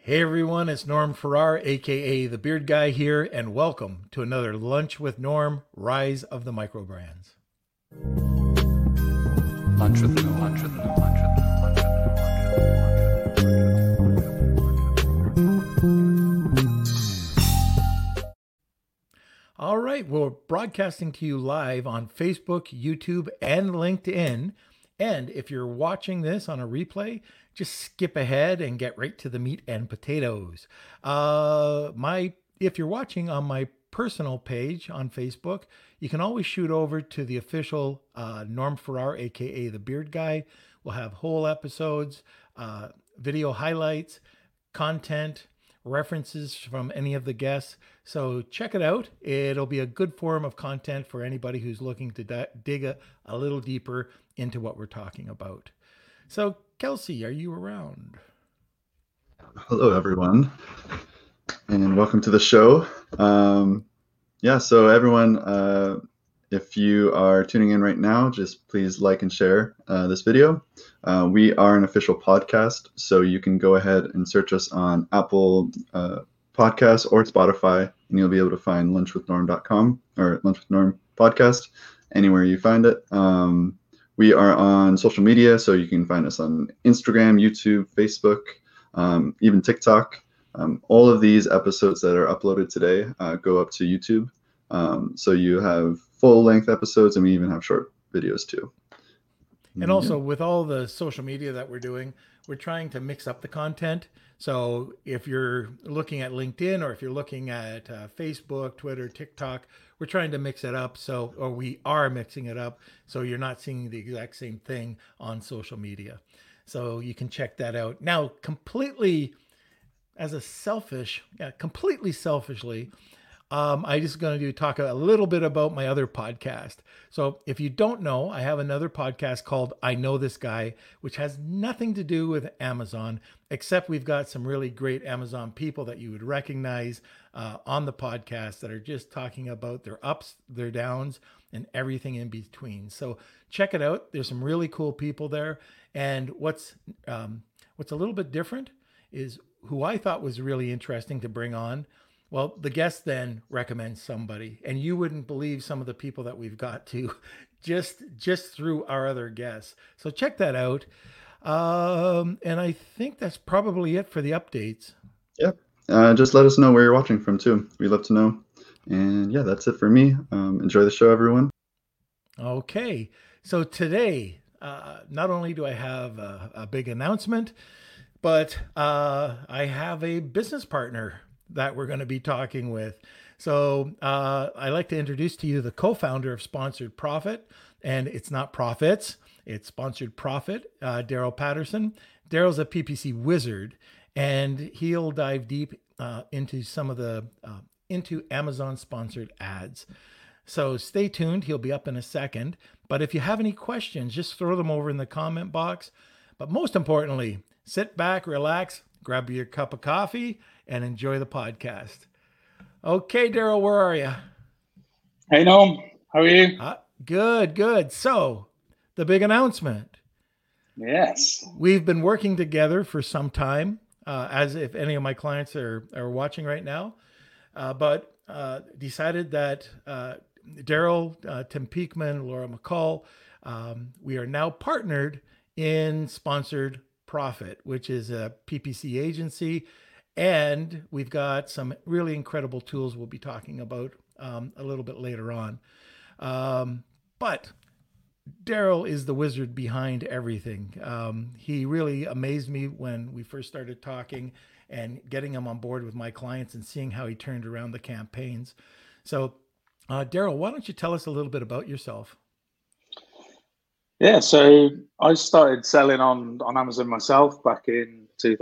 Hey everyone, it's Norm Farrar, aka The Beard Guy here, and welcome to another Lunch with Norm, Rise of the Microbrands. Lunch with Norm, lunch with Norm, lunch with Norm, lunch with Norm. All right, we're broadcasting to you live on Facebook, YouTube, and LinkedIn. And if you're watching this on a replay, just skip ahead and get right to the meat and potatoes. If you're watching on my personal page on Facebook, you can always shoot over to the official Norm Farrar, aka The Beard Guy. We'll have whole episodes, video highlights, content, references from any of the guests. So check it out. It'll be a good forum of content for anybody who's looking to dig a little deeper into what we're talking about. So Kelsey, are you around? Hello, everyone, and welcome to the show. So everyone, if you are tuning in right now, just please like and share this video. We are an official podcast, so you can go ahead and search us on Apple Podcasts or Spotify, and you'll be able to find lunchwithnorm.com or Lunch with Norm podcast anywhere you find it. We are on social media, so you can find us on Instagram, YouTube, Facebook, even TikTok. All of these episodes that are uploaded today go up to YouTube. So you have full-length episodes, and we even have short videos too. And also with all the social media that we're doing, we're trying to mix up the content. So if you're looking at LinkedIn or if you're looking at Facebook, Twitter, TikTok, we're trying to mix it up. Or we are mixing it up. So you're not seeing the exact same thing on social media. So you can check that out. Now, completely selfishly, I just going to talk a little bit about my other podcast. So if you don't know, I have another podcast called I Know This Guy, which has nothing to do with Amazon, except we've got some really great Amazon people that you would recognize on the podcast that are just talking about their ups, their downs, and everything in between. So check it out. There's some really cool people there. And what's a little bit different is who I thought was really interesting to bring on. Well, the guest then recommends somebody, and you wouldn't believe some of the people that we've got to just through our other guests. So check that out. And I think that's probably it for the updates. Yep. Just let us know where you're watching from too. We'd love to know. And yeah, that's it for me. Enjoy the show, everyone. Okay. So today, not only do I have a big announcement, but I have a business partner that we're going to be talking with. So I'd like to introduce to you the co-founder of Sponsored Profit, and it's not profits, it's Sponsored Profit, Daryl Patterson. Daryl's a PPC wizard, and he'll dive deep into some of the into Amazon sponsored ads. So stay tuned. He'll be up in a second. But if you have any questions, just throw them over in the comment box. But most importantly, sit back, relax, grab your cup of coffee, and enjoy the podcast. Okay, Daryl, where are you? Hey, Norm. How are you? Good. So, the big announcement. Yes. We've been working together for some time, as if any of my clients are watching right now, but decided that Daryl, Tim Peakman, Laura McCall, we are now partnered in Sponsored Profit, which is a PPC agency. And we've got some really incredible tools we'll be talking about a little bit later on. But Daryl is the wizard behind everything. He really amazed me when we first started talking and getting him on board with my clients and seeing how he turned around the campaigns. So, Daryl, why don't you tell us a little bit about yourself? Yeah, so I started selling on Amazon myself back in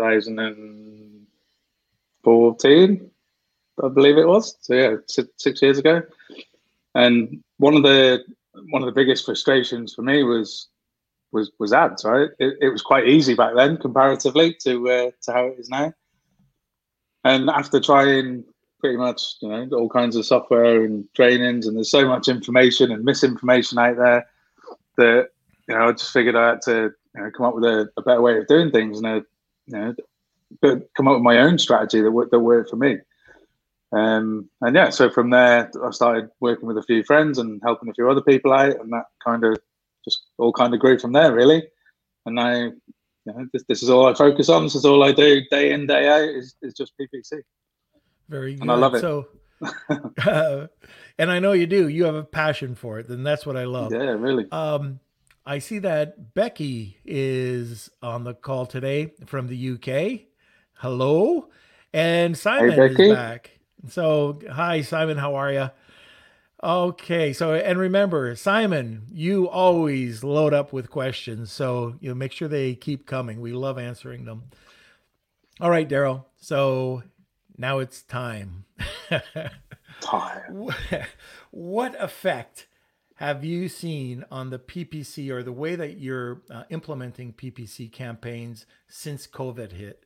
2014, I believe it was. So yeah, 6 years ago. And one of the biggest frustrations for me was ads. Right, it was quite easy back then comparatively to how it is now. And after trying pretty much all kinds of software and trainings, and there's so much information and misinformation out there that I just figured I had to come up with a better way of doing things and come up with my own strategy that worked for me. And yeah, so from there, I started working with a few friends and helping a few other people out, and that kind of just all kind of grew from there, really. And now, you know, this is all I focus on. This is all I do day in, day out is just PPC. Very good. And I love it. So, and I know you do. You have a passion for it, and that's what I love. Yeah, really. I see that Becky is on the call today from the UK. Hello. And Simon is Becky. back. So, hi, Simon. How are you? Okay. So, and remember, Simon, you always load up with questions. So, you know, make sure they keep coming. We love answering them. All right, Daryl. So now it's time. Time. What effect have you seen on the PPC or the way that you're implementing PPC campaigns since COVID hit?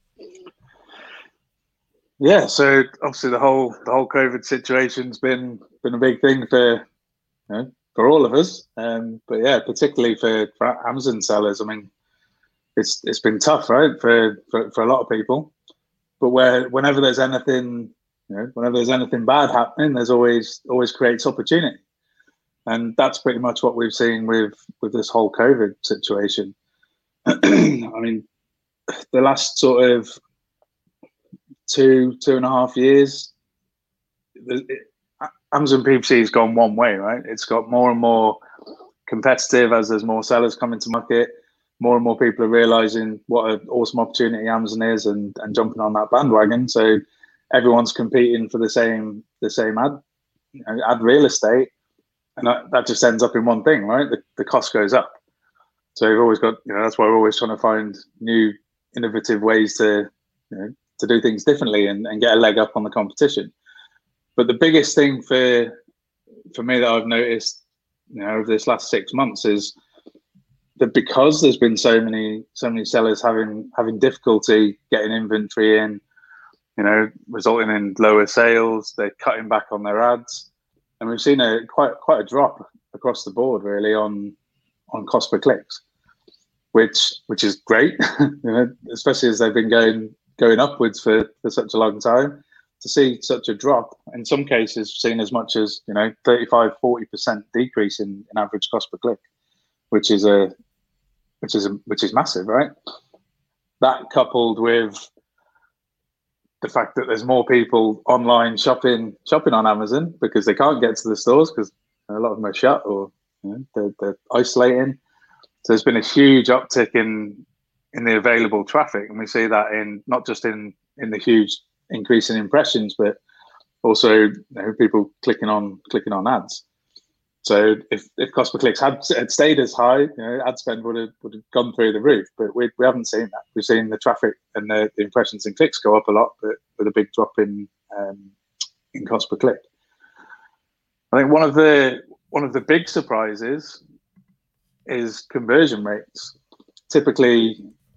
Yeah, so obviously the whole COVID situation's been a big thing for all of us, but yeah, particularly for Amazon sellers. I mean, it's been tough, right, for a lot of people. But whenever there's anything, whenever there's anything bad happening, there's always creates opportunity, and that's pretty much what we've seen with this whole COVID situation. I mean, the last sort of 2.5 years, Amazon PPC has gone one way, right? It's got more and more competitive as there's more sellers coming to market. More and more people are realizing what an awesome opportunity Amazon is and jumping on that bandwagon. So everyone's competing for the same ad real estate, and that just ends up in one thing, right? The cost goes up. So we've always got, that's why we're always trying to find new innovative ways to do things differently and get a leg up on the competition. But the biggest thing for me that I've noticed, over this last 6 months is that because there's been so many sellers having difficulty getting inventory in, resulting in lower sales, they're cutting back on their ads, and we've seen quite a drop across the board really on cost per clicks, which is great, especially as they've been going upwards for such a long time. To see such a drop, in some cases seen as much as 35-40% decrease in average cost per click, which is massive, right? That coupled with the fact that there's more people online shopping on Amazon because they can't get to the stores because a lot of them are shut or they're isolating. So there's been a huge uptick in the available traffic, and we see that in not just in the huge increase in impressions, but also people clicking on ads. So if cost per clicks had stayed as high, ad spend would have gone through the roof. But we haven't seen that. We've seen the traffic and the impressions and clicks go up a lot, but with a big drop in cost per click. I think one of the big surprises is conversion rates. Typically,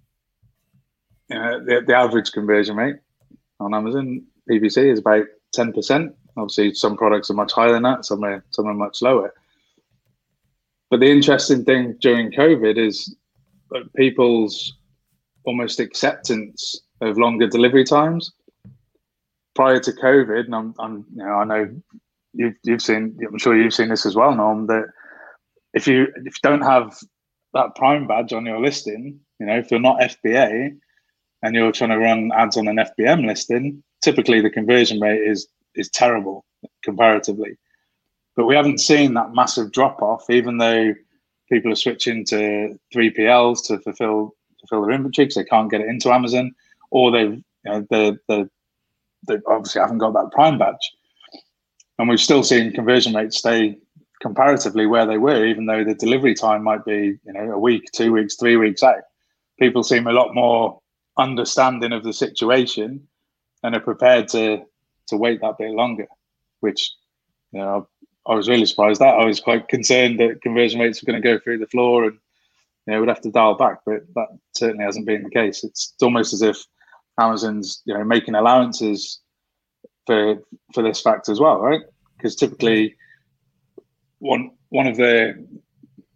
the average conversion rate on Amazon PPC is about 10%. Obviously, some products are much higher than that. Some are much lower. But the interesting thing during COVID is people's almost acceptance of longer delivery times. Prior to COVID, and I know you've seen. I'm sure you've seen this as well, Norm. That if you don't have that Prime badge on your listing, if you're not FBA and you're trying to run ads on an FBM listing, typically the conversion rate is terrible comparatively. But we haven't seen that massive drop off, even though people are switching to 3PLs to fulfill their inventory because they can't get it into Amazon, or they obviously haven't got that Prime badge. And we've still seen conversion rates stay comparatively where they were, even though the delivery time might be a week, 2 weeks, 3 weeks out. People seem a lot more understanding of the situation and are prepared to wait that bit longer, which I was really surprised at. I was quite concerned that conversion rates were going to go through the floor and we'd have to dial back, but that certainly hasn't been the case. It's almost as if Amazon's making allowances for this fact as well, right? Because typically one of the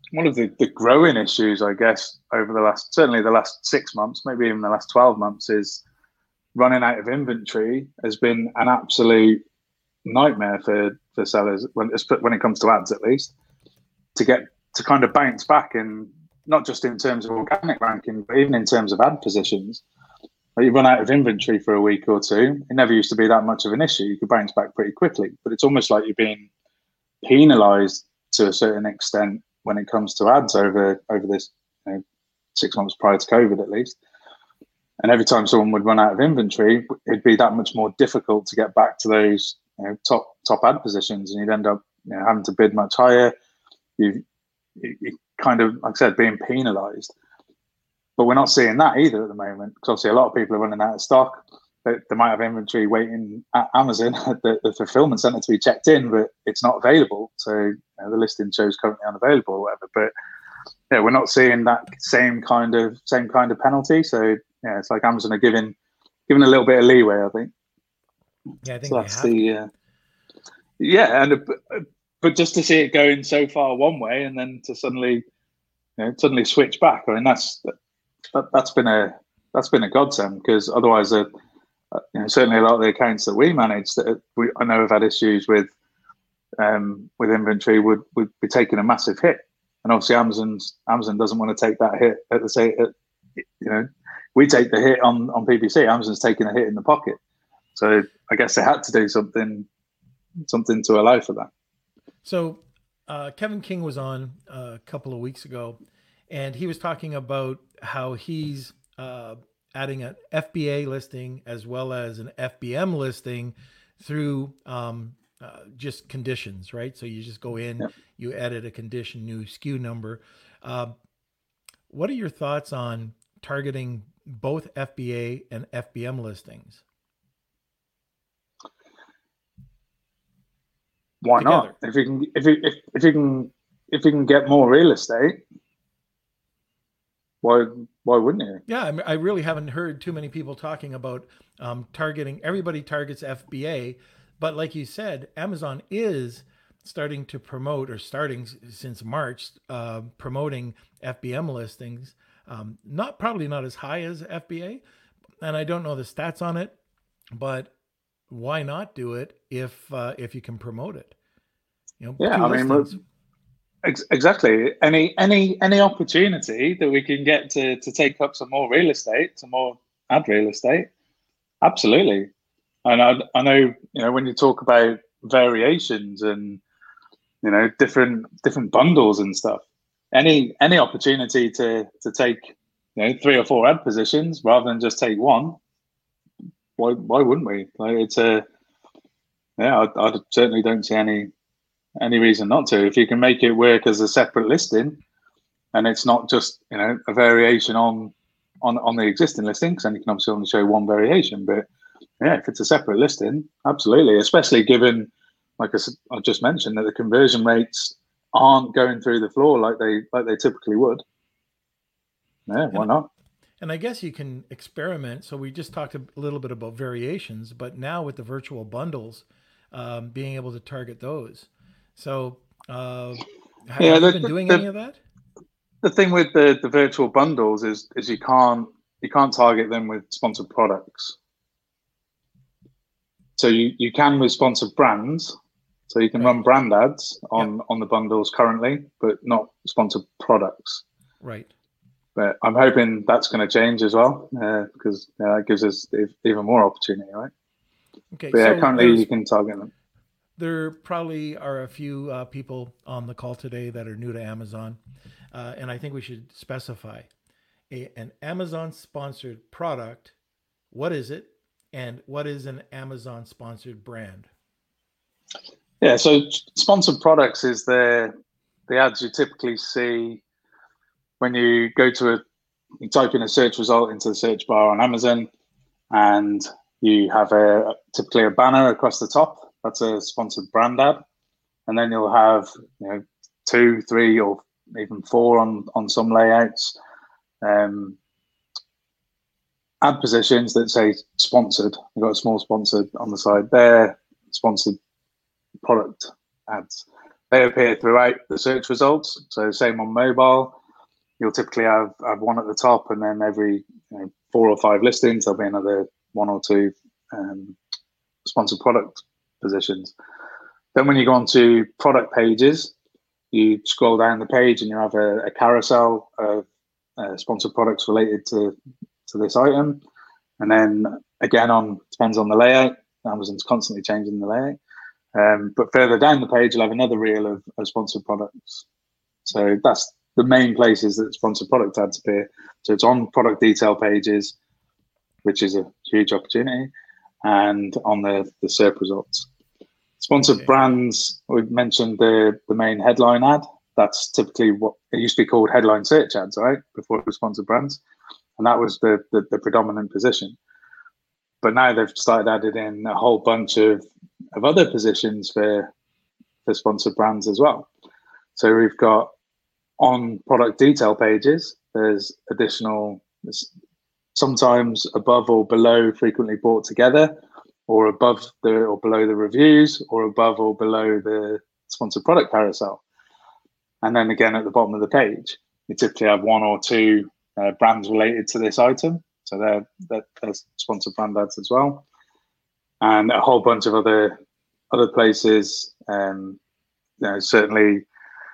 one of the growing issues, I guess, over certainly the last 6 months, maybe even the last 12 months, is running out of inventory has been an absolute nightmare for sellers when it comes to ads, at least, to get to kind of bounce back, and not just in terms of organic ranking, but even in terms of ad positions. Like, you run out of inventory for a week or two. It never used to be that much of an issue. You could bounce back pretty quickly, but it's almost like you're being penalized to a certain extent when it comes to ads over this 6 months prior to COVID, at least. And every time someone would run out of inventory, it'd be that much more difficult to get back to those top ad positions, and you'd end up having to bid much higher. You kind of, like I said, being penalised. But we're not seeing that either at the moment, because obviously a lot of people are running out of stock. They might have inventory waiting at Amazon at the fulfillment centre to be checked in, but it's not available. So the listing shows currently unavailable or whatever. But yeah, we're not seeing that same kind of penalty. So yeah, it's like Amazon are giving a little bit of leeway, I think. Yeah, I think so that's but just to see it going so far one way and then to suddenly switch back, I mean that's been a godsend, because otherwise certainly a lot of the accounts that we manage that I know have had issues with inventory would be taking a massive hit, and obviously Amazon doesn't want to take that hit at the same. We take the hit on PPC. Amazon's taking a hit in the pocket, so I guess they had to do something to allow for that. So Kevin King was on a couple of weeks ago, and he was talking about how he's adding an FBA listing as well as an FBM listing through just conditions, right? So you just go in, you edit a condition, new SKU number. What are your thoughts on targeting both FBA and FBM listings? Why not? If you can get more real estate, why wouldn't you? Yeah, I really haven't heard too many people talking about targeting. Everybody targets FBA, but like you said, Amazon is starting to promote, or starting since March, promoting FBM listings. Probably not as high as FBA, and I don't know the stats on it, but why not do it if you can promote it? Yeah, I mean, exactly. Any opportunity that we can get to take up some more real estate, some more ad real estate, absolutely. And I know when you talk about variations and different bundles and stuff, any opportunity to take 3 or 4 ad positions rather than just take one, why wouldn't we? Like, I certainly don't see any reason not to. If you can make it work as a separate listing, and it's not just a variation on the existing listing, because then you can obviously only show one variation. But yeah, if it's a separate listing, absolutely. Especially given, like I just mentioned, that the conversion rates aren't going through the floor like they typically would. Yeah, why not? And I guess you can experiment. So we just talked a little bit about variations, but now with the virtual bundles, being able to target those. So have you been doing any of that? The thing with the virtual bundles is you can't target them with sponsored products. So you can with sponsored brands. So you can run brand ads on the bundles currently, but not sponsored products. Right. But I'm hoping that's going to change as well, because that gives us even more opportunity, right? Okay. But yeah, currently you can target them. There probably are a few people on the call today that are new to Amazon, and I think we should specify an Amazon sponsored product. What is it, and what is an Amazon sponsored brand? Yeah, so sponsored products is the ads you typically see when you go you type in a search result into the search bar on Amazon, and you have typically a banner across the top. That's a sponsored brand ad, and then you'll have 2, 3, or even 4 on some layouts. Ad positions that say sponsored. You've got a small sponsored on the side there. Sponsored product ads. they appear throughout the search results. So same on mobile. You'll typically have one at the top, and then every 4 or 5 listings, there'll be another 1 or 2 sponsored product positions. Then when you go on to product pages, you scroll down the page and you have a carousel of sponsored products related to this item. And then again, depends on the layout. Amazon's constantly changing the layout. But further down the page, you'll have another reel of sponsored products. So that's the main places that sponsored product ads appear. So it's on product detail pages, which is a huge opportunity, and on the SERP results. Sponsored brands, we've mentioned the main headline ad. That's typically what it used to be called, headline search ads, right? Before it was sponsored brands. And that was the predominant position. But now they've started adding in a whole bunch of other positions for sponsored brands as well. So we've got on product detail pages, there's additional, sometimes above or below frequently bought together, or above or below the reviews, or above or below the sponsored product carousel. And then again, at the bottom of the page, you typically have 1 or 2 brands related to this item. So they're sponsored brand ads as well. And a whole bunch of other places. Certainly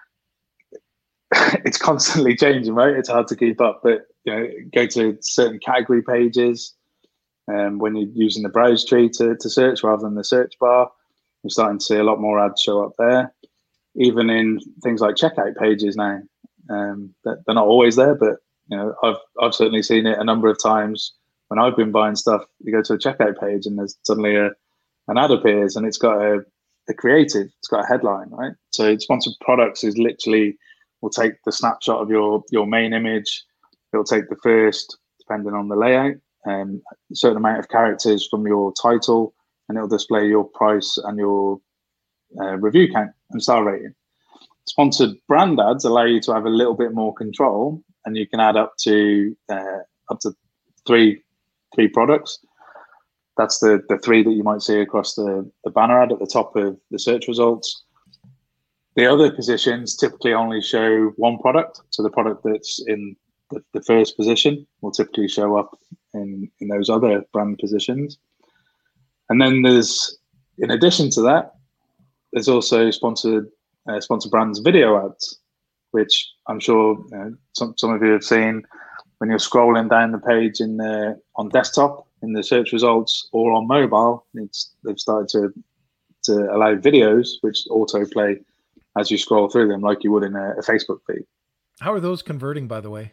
it's constantly changing, right? It's hard to keep up, but go to certain category pages. When you're using the browse tree to search rather than the search bar, you're starting to see a lot more ads show up there. Even in things like checkout pages now, they're not always there, but I've certainly seen it a number of times when I've been buying stuff. You go to a checkout page and there's suddenly an ad appears, and it's got a creative, it's got a headline, right? So sponsored products is literally, will take the snapshot of your main image. It'll take the first, depending on the layout, a certain amount of characters from your title, and it'll display your price and your review count and star rating. Sponsored brand ads allow you to have a little bit more control, and you can add up to 3 products. That's the 3 that you might see across the banner ad at the top of the search results. The other positions typically only show 1 product. So the product that's in the first position will typically show up in those other brand positions. And then there's, in addition to that, there's also sponsored brands video ads, which I'm sure some of you have seen when you're scrolling down the page on desktop in the search results, or on mobile. They've started to allow videos which autoplay as you scroll through them, like you would in a Facebook feed. How are those converting, by the way?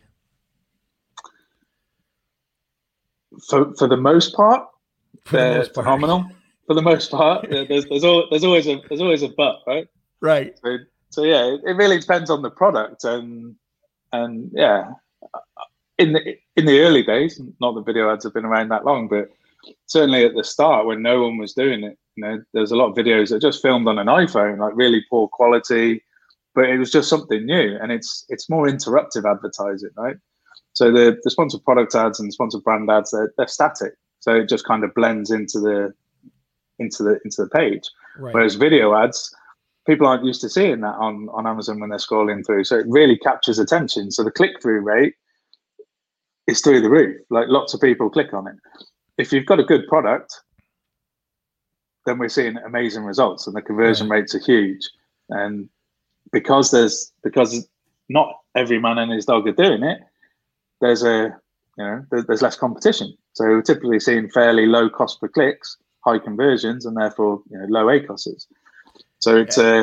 For the most part, they're phenomenal. For the most part, there's always a but, right? Right. So yeah, it really depends on the product, and yeah, in the early days, not that video ads have been around that long, but certainly at the start when no one was doing it, there's a lot of videos that just filmed on an iPhone, like really poor quality, but it was just something new, and it's more interruptive advertising, right? So the sponsored product ads and sponsored brand ads, they're static, so it just kind of blends into the page. Right. Whereas video ads, people aren't used to seeing that on Amazon when they're scrolling through, so it really captures attention. So the click-through rate is through the roof. Like, lots of people click on it. If you've got a good product, then we're seeing amazing results, and the conversion rates are huge. And because not every man and his dog are doing it, there's less competition. So we're typically seeing fairly low cost per clicks, high conversions, and therefore low ACOSs. So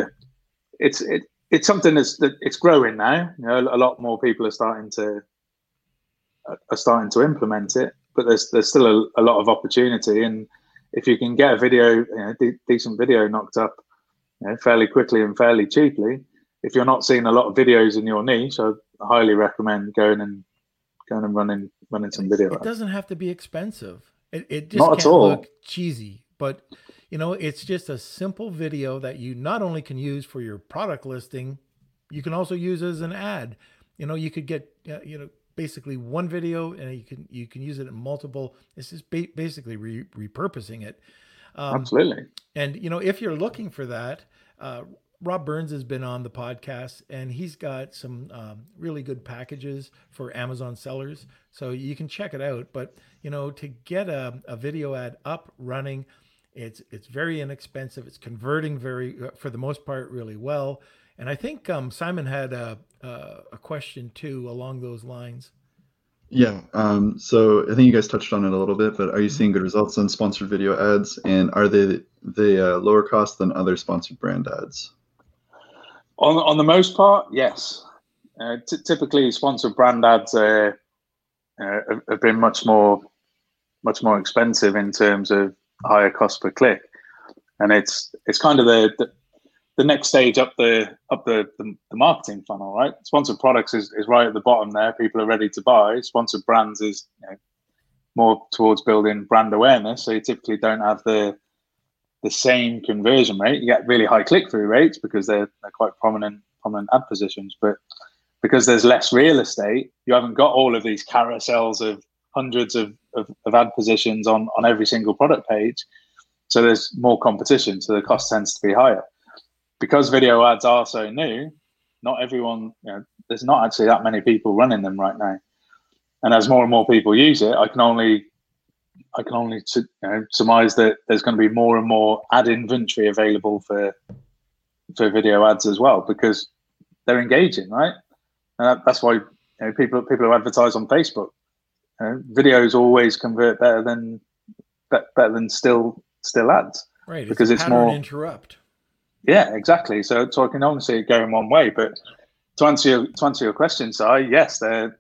it's something it's growing now. A lot more people are starting to implement it, but there's still a lot of opportunity. And if you can get a video, decent video knocked up fairly quickly and fairly cheaply, if you're not seeing a lot of videos in your niche, I highly recommend going and running some video. It doesn't have to be expensive. It just not can't at all look cheesy, but it's just a simple video that you not only can use for your product listing, you can also use as an ad. You could get basically one video, and you can use it in multiple. It's just basically repurposing it. Absolutely. And if you're looking for that, Rob Burns has been on the podcast, and he's got some really good packages for Amazon sellers. So you can check it out. But to get a video ad up running, it's very inexpensive. It's converting for the most part, really well. And I think Simon had a question too along those lines. Yeah. So I think you guys touched on it a little bit, but are you seeing good results on sponsored video ads, and are they lower cost than other sponsored brand ads? On the most part, yes. Typically, sponsored brand ads have been much more expensive in terms of higher cost per click, and it's kind of the next stage up the marketing funnel, right? Sponsored products is right at the bottom there. People are ready to buy. Sponsored brands is more towards building brand awareness. So you typically don't have the same conversion rate. You get really high click-through rates because they're quite prominent ad positions, but because there's less real estate, you haven't got all of these carousels of hundreds of ad positions on every single product page. So there's more competition, so the cost tends to be higher. Because video ads are so new, not everyone, there's not actually that many people running them right now. And as more and more people use it, I can only surmise that there's going to be more and more ad inventory available for video ads as well, because they're engaging, right? And that's why people who advertise on Facebook, videos always convert better than still ads, right? Because it's pattern more interrupt. Yeah, exactly. So I can only see it going one way. But to answer your question, Si, yes, they're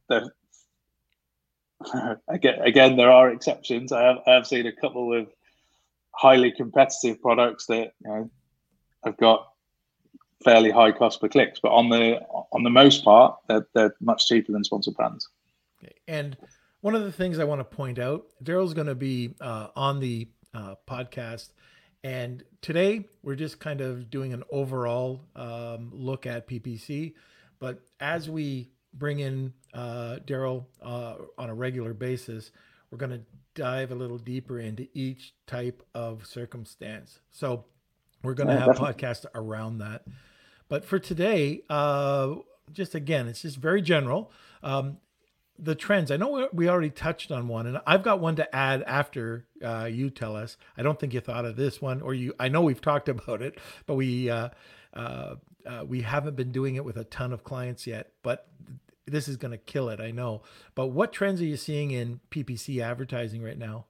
again, there are exceptions. I have seen a couple of highly competitive products that have got fairly high cost per clicks, but on the most part, they're much cheaper than sponsored brands. Okay. And one of the things I want to point out, Daryl's going to be on the podcast. And today we're just kind of doing an overall look at PPC. But as we bring in Daryl on a regular basis, we're going to dive a little deeper into each type of circumstance. So we're going to have podcasts around that. But for today, just again, it's just very general. The trends, I know we already touched on one, and I've got one to add after you tell us. I don't think you thought of this one, or I know we've talked about it, but we haven't been doing it with a ton of clients yet, but this is going to kill it, I know. But what trends are you seeing in PPC advertising right now?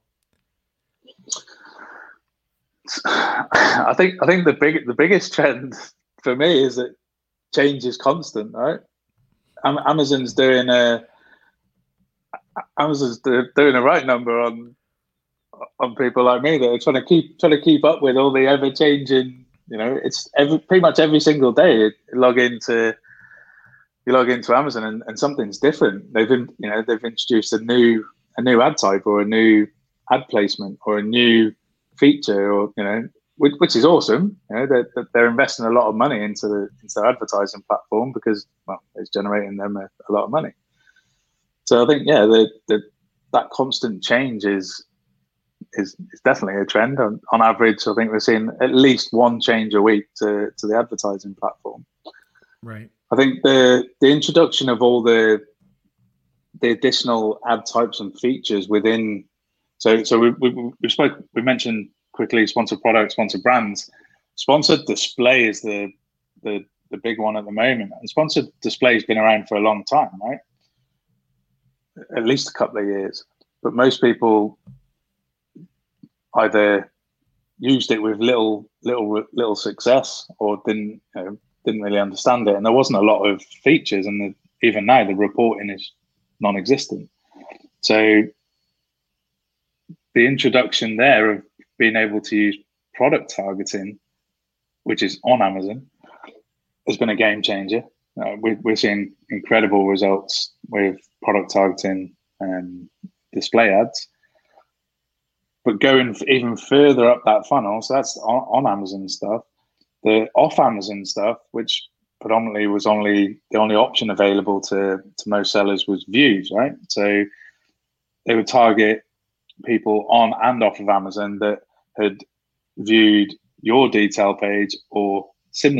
I think the biggest trend for me is that change is constant, right? Amazon's doing a right number on people like me that are trying to keep up with all the ever changing. It's pretty much every single day you log into Amazon and something's different. They've introduced a new ad type or a new ad placement or a new feature, or which is awesome. They're investing a lot of money into their advertising platform because it's generating them a lot of money. So I think that constant change is definitely a trend. On average, I think we're seeing at least one change a week to the advertising platform. Right. I think the introduction of all the additional ad types and features within. So we mentioned quickly sponsored products, sponsored brands. Sponsored display is the big one at the moment, and sponsored display has been around for a long time, right? At least a couple of years, but most people either used it with little success or didn't really understand it, and there wasn't a lot of features, and even now the reporting is non-existent. So the introduction there of being able to use product targeting, which is on Amazon, has been a game changer. We're seeing incredible results with product targeting and display ads. But going even further up that funnel, so that's on Amazon stuff, the off Amazon stuff, which predominantly was the only option available to most sellers was views, right? So they would target people on and off of Amazon that had viewed your detail page or similar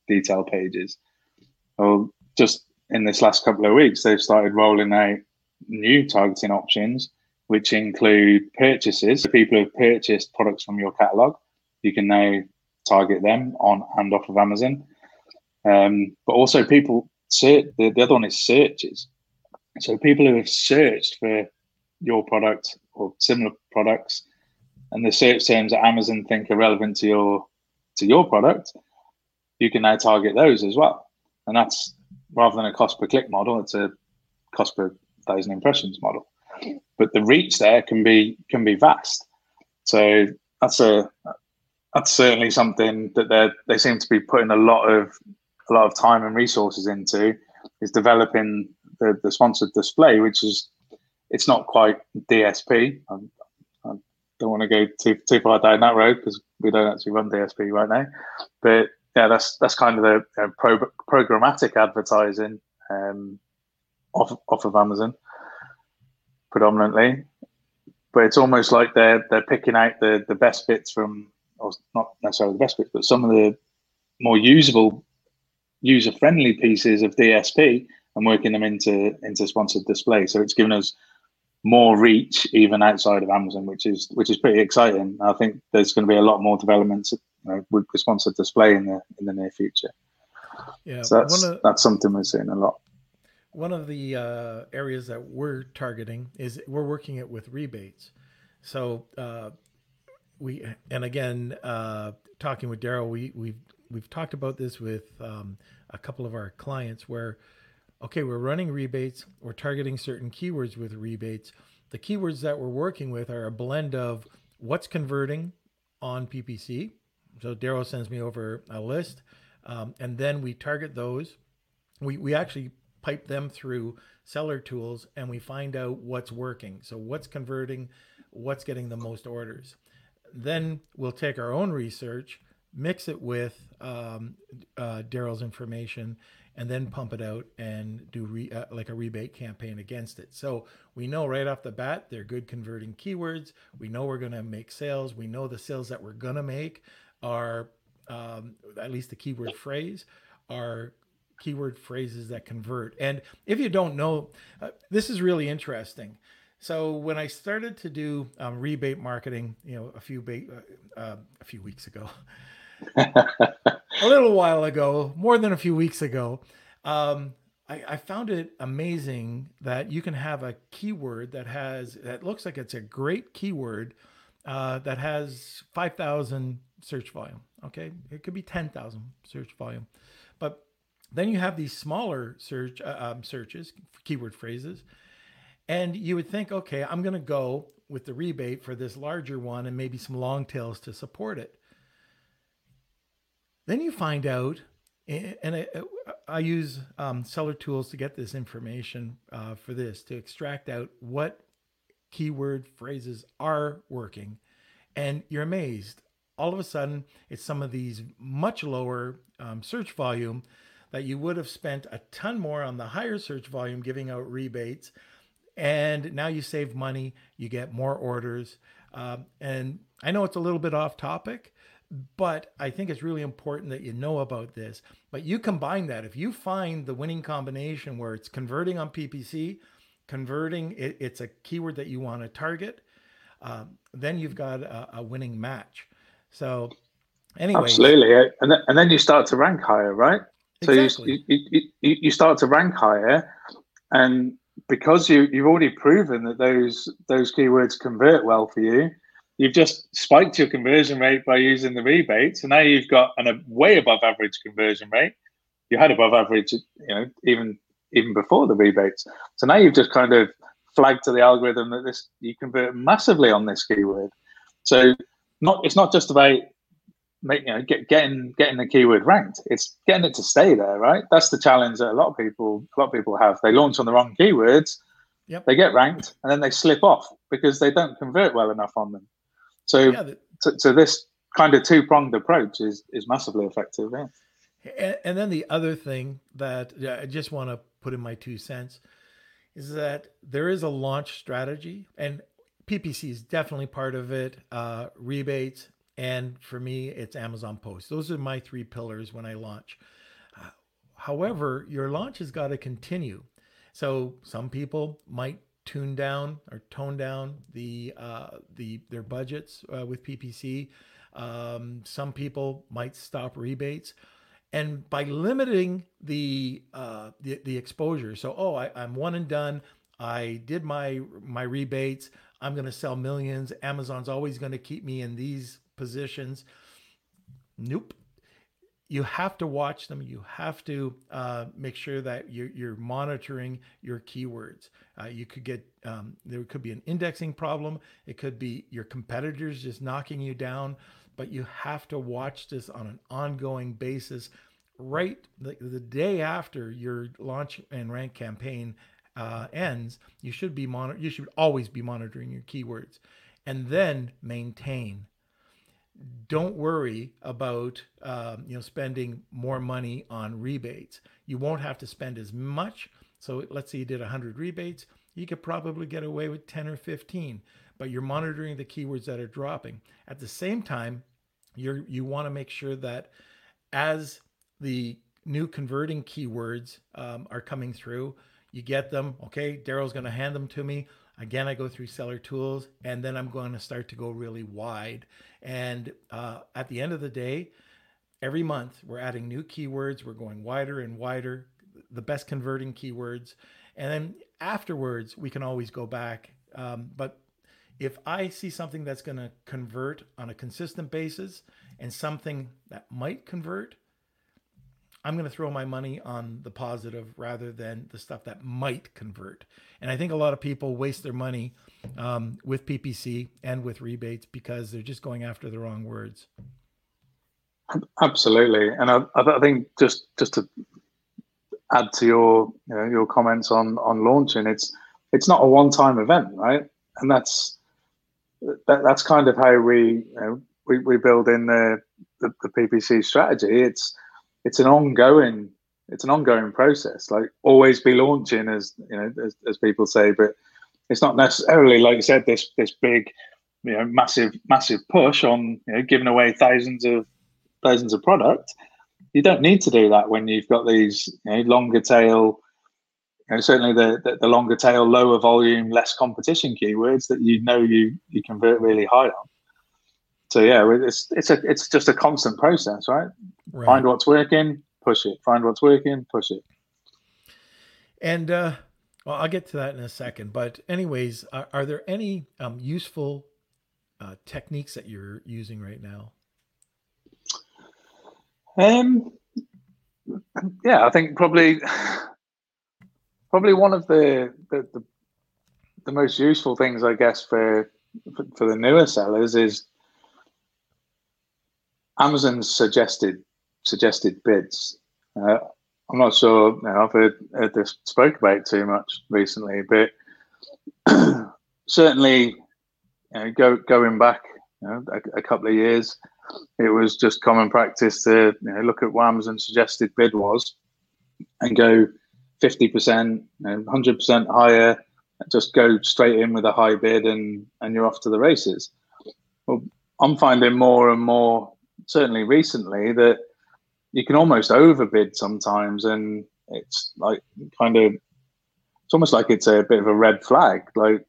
detail pages. Well, just in this last couple of weeks, they've started rolling out new targeting options, which include purchases. So people who have purchased products from your catalog, you can now target them on and off of Amazon. But also people the other one is searches. So people who have searched for your product or similar products, and the search terms that Amazon think are relevant to your product, you can now target those as well. And that's, rather than a cost per click model, it's a cost per 1,000 impressions model. But the reach there can be vast. So that's certainly something that they seem to be putting a lot of time and resources into, is developing the sponsored display, which is, it's not quite DSP. I don't want to go too far down that road because we don't actually run DSP right now. But yeah, that's kind of the programmatic advertising off of Amazon predominantly. But it's almost like they're picking out the best bits from, or not necessarily the best bits, but some of the more usable, user-friendly pieces of DSP and working them into sponsored display. So it's given us more reach even outside of Amazon, which is pretty exciting. I think there's going to be a lot more developments with sponsored display in the near future. Yeah, so that's something we're seeing a lot. One of the areas that we're targeting is we're working it with rebates. So talking with Daryl, we've talked about this with a couple of our clients where, okay, we're running rebates, we're targeting certain keywords with rebates. The keywords that we're working with are a blend of what's converting on PPC. So Daryl sends me over a list, and then we target those. We actually pipe them through seller tools and we find out what's working. So what's converting, what's getting the most orders. Then we'll take our own research, mix it with Daryl's information, and then pump it out and do like a rebate campaign against it. So we know right off the bat, they're good converting keywords. We know we're going to make sales. We know the sales that we're going to make are, at least the keyword phrase, are keyword phrases that convert. And if you don't know, this is really interesting. So when I started to do rebate marketing, a few weeks ago, a little while ago, more than a few weeks ago, I found it amazing that you can have a keyword that looks like it's a great keyword that has 5,000 search volume. Okay, it could be 10,000 search volume, but then you have these smaller searches, keyword phrases, and you would think, okay, I'm going to go with the rebate for this larger one and maybe some long tails to support it. Then you find out, and I use seller tools to get this information for this, to extract out what keyword phrases are working. And you're amazed. All of a sudden, it's some of these much lower search volume that you would have spent a ton more on the higher search volume giving out rebates. And now you save money, you get more orders. And I know it's a little bit off topic, but I think it's really important that you know about this. But you combine that. If you find the winning combination where it's converting on PPC, it's a keyword that you want to target, then you've got a winning match. So anyway. Absolutely. And then you start to rank higher, right? Exactly. So you start to rank higher, and because you've already proven that those keywords convert well for you, you've just spiked your conversion rate by using the rebates. So now you've got a way above average conversion rate. You had above average, even before the rebates. So now you've just kind of flagged to the algorithm that you convert massively on this keyword. So it's not just about getting the keyword ranked. It's getting it to stay there, right? That's the challenge that a lot of people have. They launch on the wrong keywords, yep. They get ranked, and then they slip off because they don't convert well enough on them. So, so this kind of two-pronged approach is massively effective. Yeah. And then the other thing that I just want to put in my 2 cents is that there is a launch strategy, and PPC is definitely part of it. Rebates. And for me, it's Amazon Post. Those are my 3 pillars when I launch. However, your launch has got to continue. So some people might tune down or tone down their budgets with PPC. Some people might stop rebates, and by limiting the exposure. So I'm one and done. I did my rebates. I'm going to sell millions. Amazon's always going to keep me in these positions. Nope. You have to watch them. You have to make sure that you're monitoring your keywords. You could get there could be an indexing problem. It could be your competitors just knocking you down. But you have to watch this on an ongoing basis. Right, the day after your launch and rank campaign ends, you should always be monitoring your keywords, and then maintain. Don't worry about spending more money on rebates. You won't have to spend as much. So let's say you did 100 rebates, you could probably get away with 10 or 15, but you're monitoring the keywords that are dropping. At the same time, you want to make sure that as the new converting keywords are coming through, you get them. Okay, Daryl's going to hand them to me. Again, I go through Seller Tools, and then I'm going to start to go really wide. And at the end of the day, every month we're adding new keywords. We're going wider and wider, the best converting keywords. And then afterwards, we can always go back. But if I see something that's going to convert on a consistent basis and something that might convert, I'm going to throw my money on the positive rather than the stuff that might convert. And I think a lot of people waste their money with PPC and with rebates because they're just going after the wrong words. Absolutely. And I think just to add to your comments on launching, it's not a one-time event, right? And that's kind of how we build in the PPC strategy. It's an ongoing process. Like, always be launching, as people say, but it's not necessarily, like you said, this big, massive push on giving away thousands of product. You don't need to do that when you've got these longer tail, certainly the longer tail, lower volume, less competition keywords that you convert really high on. So yeah, it's just a constant process, right? Find what's working, push it. Find what's working, push it. And well, I'll get to that in a second. But anyways, are there any useful techniques that you're using right now? Yeah, I think probably one of the most useful things, I guess, for the newer sellers is Amazon's suggested bids. I'm not sure I've heard this spoke about too much recently, but certainly going back a couple of years, it was just common practice to look at what Amazon's suggested bid was and go 50%, 100% higher, just go straight in with a high bid and you're off to the races. Well, I'm finding more and more, certainly recently, that you can almost overbid sometimes, and it's like it's almost like it's a bit of a red flag, like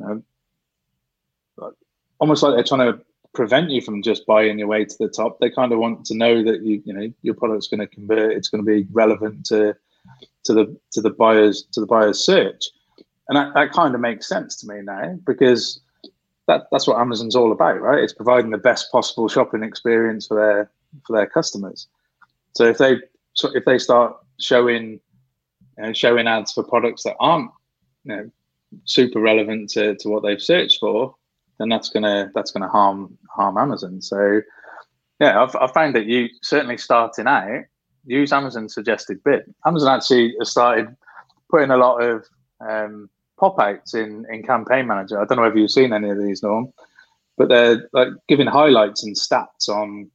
almost like they're trying to prevent you from just buying your way to the top. They kind of want to know that your product's going to convert, it's going to be relevant to the buyer's search, and that kind of makes sense to me now, because that's what Amazon's all about, right? It's providing the best possible shopping experience for their customers. So if they start showing ads for products that aren't super relevant to what they've searched for, then that's gonna harm Amazon. So yeah, I've found that you certainly starting out, use Amazon's suggested bid. Amazon actually has started putting a lot of pop-outs in Campaign Manager. I don't know if you've seen any of these, Norm, but they're like giving highlights and stats on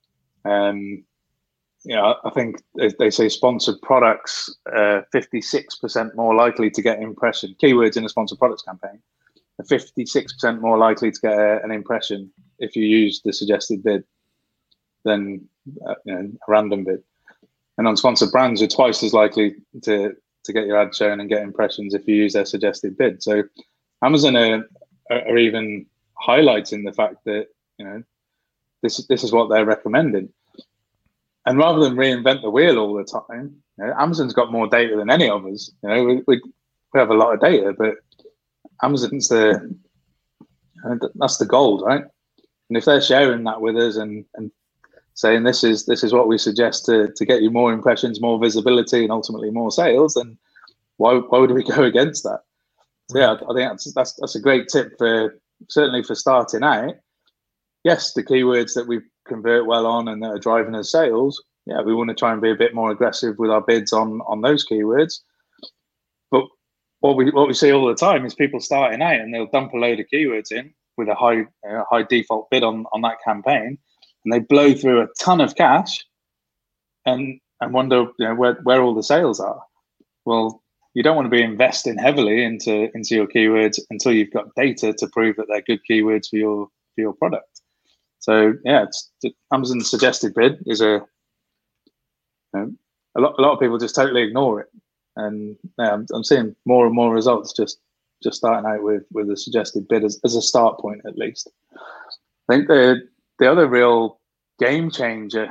I think they say sponsored products 56% more likely to get impression. Keywords in a sponsored products campaign are 56% more likely to get an impression if you use the suggested bid than a random bid. And on sponsored brands, you're twice as likely to get your ad shown and get impressions if you use their suggested bid. So Amazon are even highlighting the fact that, you know, this is what they're recommending. And rather than reinvent the wheel all the time, you know, Amazon's got more data than any of us. You know, we have a lot of data, but Amazon's that's the gold, right? And if they're sharing that with us and saying this is what we suggest to get you more impressions, more visibility, and ultimately more sales, then why would we go against that? So yeah, I think that's a great tip for certainly for starting out. Yes, the keywords that we convert well on and that are driving us sales, yeah, we want to try and be a bit more aggressive with our bids on those keywords. But what we see all the time is people starting out and they'll dump a load of keywords in with a high default bid on that campaign, and they blow through a ton of cash and wonder, you know, where all the sales are. Well, you don't want to be investing heavily into your keywords until you've got data to prove that they're good keywords for your product. So yeah, Amazon's suggested bid is a lot of people just totally ignore it, and yeah, I'm seeing more and more results just starting out with a suggested bid as a start point at least. I think the other real game changer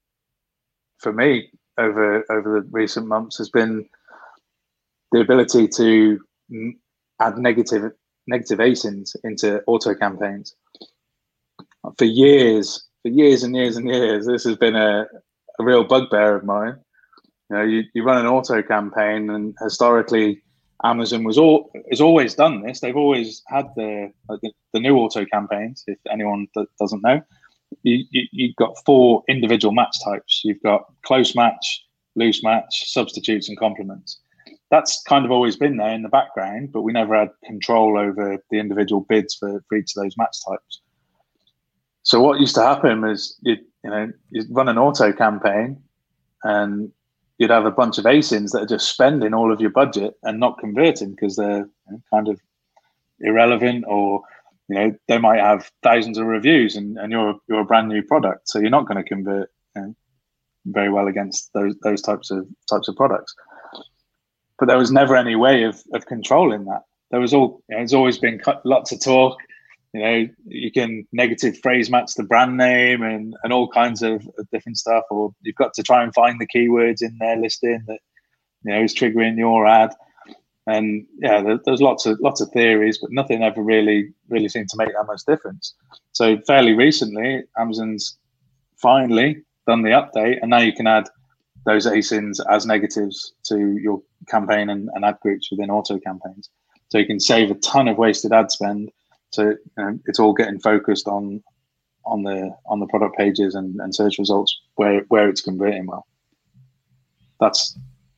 for me over the recent months has been the ability to add negative ASINs into auto campaigns. For years and years and years, this has been a real bugbear of mine. You know, you run an auto campaign, and historically, Amazon has always done this. They've always had the new auto campaigns. If anyone doesn't know, you've got 4 individual match types. You've got close match, loose match, substitutes, and complements. That's kind of always been there in the background, but we never had control over the individual bids for each of those match types. So what used to happen was you'd run an auto campaign and you'd have a bunch of ASINs that are just spending all of your budget and not converting because they're kind of irrelevant, or they might have thousands of reviews and you're a brand new product, so you're not going to convert very well against those types of products. But there was never any way of controlling that. There was it's always been lots of talk. You can negative phrase match the brand name and all kinds of different stuff, or you've got to try and find the keywords in their listing that is triggering your ad. And yeah, there's lots of theories, but nothing ever really seemed to make that much difference. So fairly recently, Amazon's finally done the update, and now you can add those ASINs as negatives to your campaign and ad groups within auto campaigns. So you can save a ton of wasted ad spend. So it's all getting focused on the product pages and search results where it's converting well. That's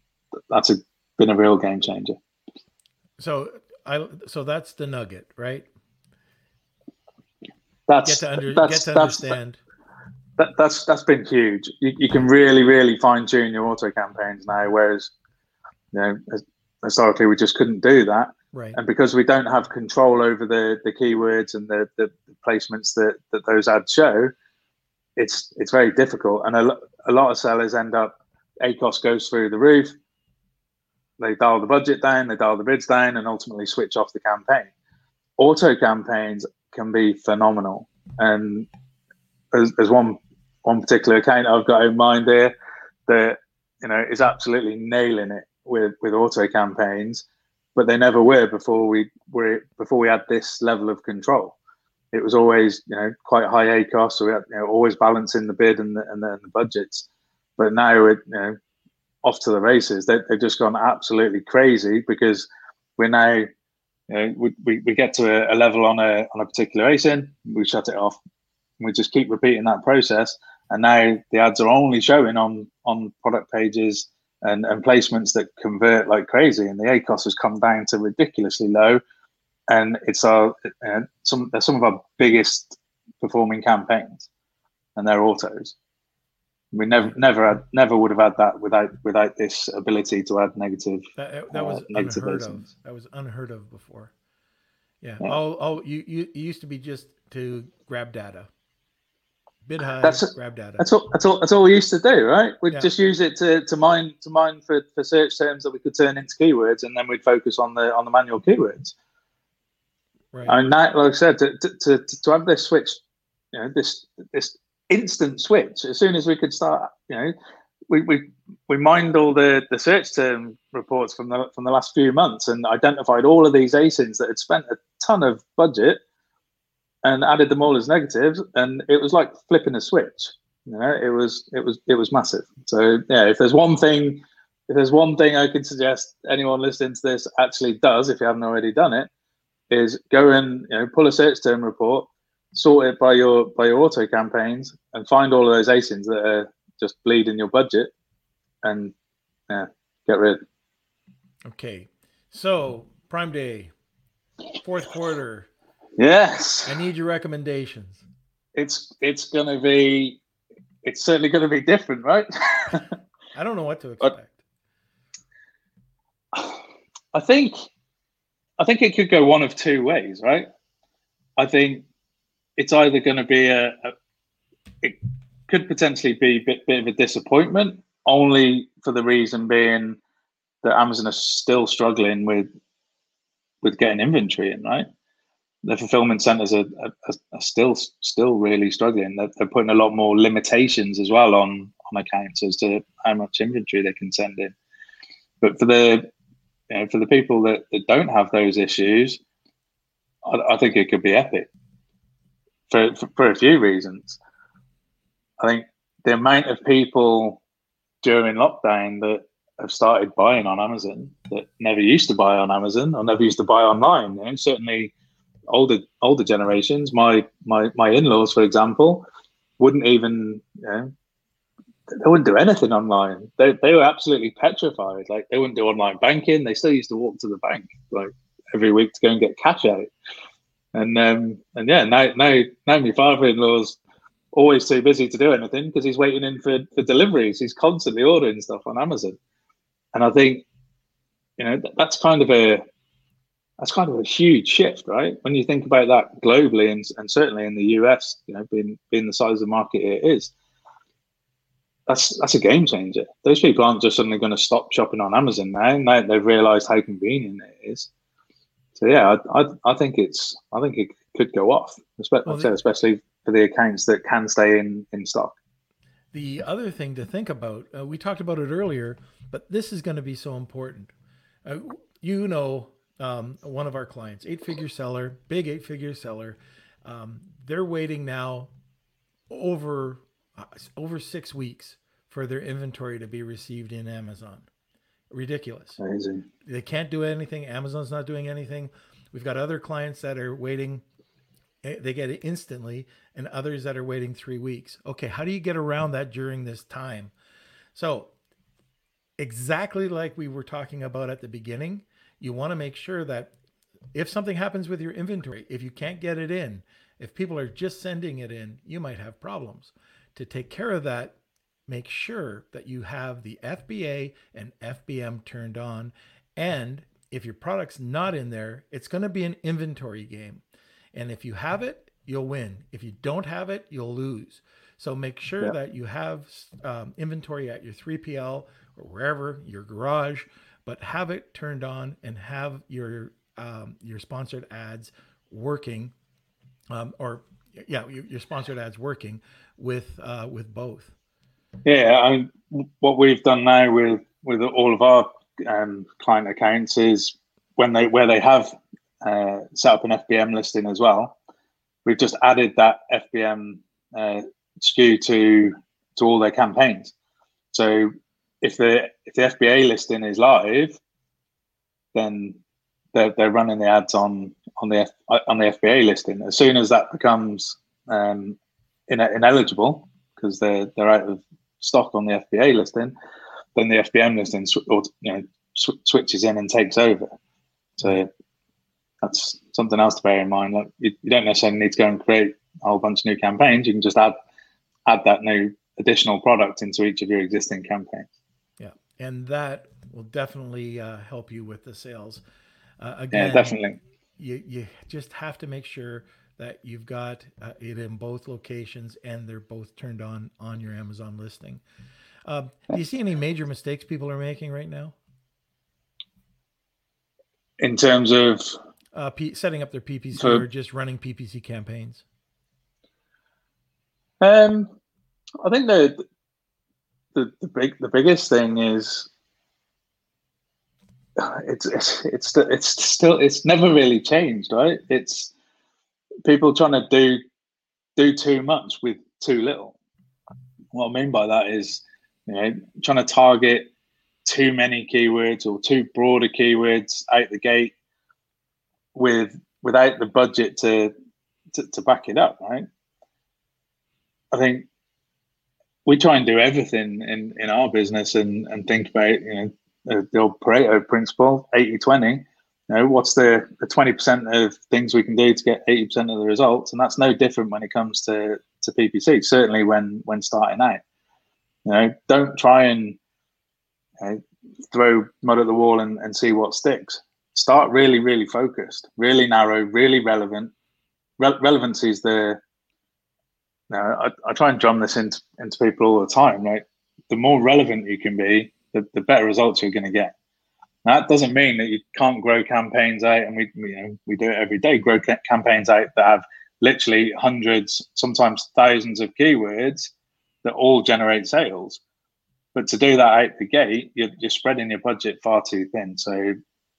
been a real game changer. So that's the nugget, right? That's get to understand. That's been huge. You can really fine tune your auto campaigns now, whereas historically we just couldn't do that. Right. And because we don't have control over the keywords and the placements that those ads show, it's very difficult. And a lot of sellers end up, ACOS goes through the roof, they dial the budget down, they dial the bids down, and ultimately switch off the campaign. Auto campaigns can be phenomenal. And there's one particular account I've got in mind there that is absolutely nailing it with auto campaigns. But they never were before we had this level of control. It was always quite high ACOS, so we had always balancing the bid and the budgets. But now we're off to the races. They've just gone absolutely crazy because we're now we get to a level on a particular ASIN, we shut it off, and we just keep repeating that process. And now the ads are only showing on product pages and placements that convert like crazy, and the ACOS has come down to ridiculously low, and it's some of our biggest performing campaigns, and they're autos. We never would have had that without this ability to add negative. That was negative unheard ASINs. of. That was unheard of before. Yeah. Yeah. You used to be just to grab data. bid high, That's grab data. That's all we used to do, right? We'd Yeah. just use it to mine for search terms that we could turn into keywords, and then we'd focus on the manual keywords. Right. And that, like I said, to have this switch, this instant switch, as soon as we could start, we mined all the search term reports from the last few months and identified all of these ASINs that had spent a ton of budget and added them all as negatives, and it was like flipping a switch. It was massive. So yeah, if there's one thing I could suggest anyone listening to this actually does, if you haven't already done it, is go and pull a search term report, sort it by your auto campaigns, and find all of those ASINs that are just bleeding your budget, and get rid. Okay, so Prime Day, fourth quarter. Yes, I need your recommendations. It's certainly going to be different, right? I don't know what to expect. I think it could go one of two ways, right? I think it's either going to be it could potentially be a bit of a disappointment, only for the reason being that Amazon are still struggling with getting inventory in, right? The fulfillment centers are still really struggling. They're putting a lot more limitations as well on accounts as to how much inventory they can send in. But for the people that don't have those issues, I think it could be epic for a few reasons. I think the amount of people during lockdown that have started buying on Amazon that never used to buy on Amazon or never used to buy online, certainly older generations, my in-laws, for example, wouldn't even they wouldn't do anything online. They were absolutely petrified. Like, they wouldn't do online banking. They still used to walk to the bank like every week to go and get cash out. And yeah, now my father-in-law's always too busy to do anything because he's waiting in for deliveries. He's constantly ordering stuff on Amazon. And I think that's kind of a huge shift, right? When you think about that globally and certainly in the US, being the size of the market it is, that's a game changer. Those people aren't just suddenly going to stop shopping on Amazon now. They've realized how convenient it is. So yeah, I think it could go off, especially for the accounts that can stay in stock. The other thing to think about, we talked about it earlier, but this is going to be so important. One of our clients, big 8-figure seller, they're waiting now over 6 weeks for their inventory to be received in Amazon. Ridiculous. Amazing. They can't do anything. Amazon's not doing anything. We've got other clients that are waiting. They get it instantly, and others that are waiting 3 weeks. Okay, how do you get around that during this time? So exactly like we were talking about at the beginning, you want to make sure that if something happens with your inventory, if you can't get it in, if people are just sending it in, you might have problems. To take care of that, make sure that you have the FBA and FBM turned on. And if your product's not in there, it's going to be an inventory game. And if you have it, you'll win. If you don't have it, you'll lose. So make sure that you have inventory at your 3PL or wherever, your garage, but have it turned on and have your sponsored ads working, your sponsored ads working with both. Yeah, what we've done now with all of our client accounts is where they have set up an FBM listing as well, we've just added that FBM SKU to all their campaigns. So if the FBA listing is live, then they're running the ads on the FBA listing. As soon as that becomes ineligible because they're out of stock on the FBA listing, then the FBM listing switches in and takes over. So that's something else to bear in mind. Like, you don't necessarily need to go and create a whole bunch of new campaigns. You can just add that new additional product into each of your existing campaigns. Yeah, and that will definitely help you with the sales. Again, yeah, definitely. You just have to make sure that you've got it in both locations and they're both turned on your Amazon listing. Do you see any major mistakes people are making right now? In terms of Setting up their PPC So- or just running PPC campaigns? I think the biggest thing is it's never really changed, right? It's people trying to do too much with too little. What I mean by that is, trying to target too many keywords or too broader keywords out the gate without the budget to back it up, right? I think we try and do everything in our business and think about, the old Pareto principle, 80-20. What's the 20% of things we can do to get 80% of the results? And that's no different when it comes to PPC, certainly when starting out. Don't try and throw mud at the wall and see what sticks. Start really, really focused, really narrow, really relevant. Relevancy is I try and drum this into people all the time, right? The more relevant you can be, the better results you're going to get. Now, that doesn't mean that you can't grow campaigns out, and we do it every day. Grow campaigns out that have literally hundreds, sometimes thousands of keywords that all generate sales. But to do that out the gate, you're spreading your budget far too thin. So,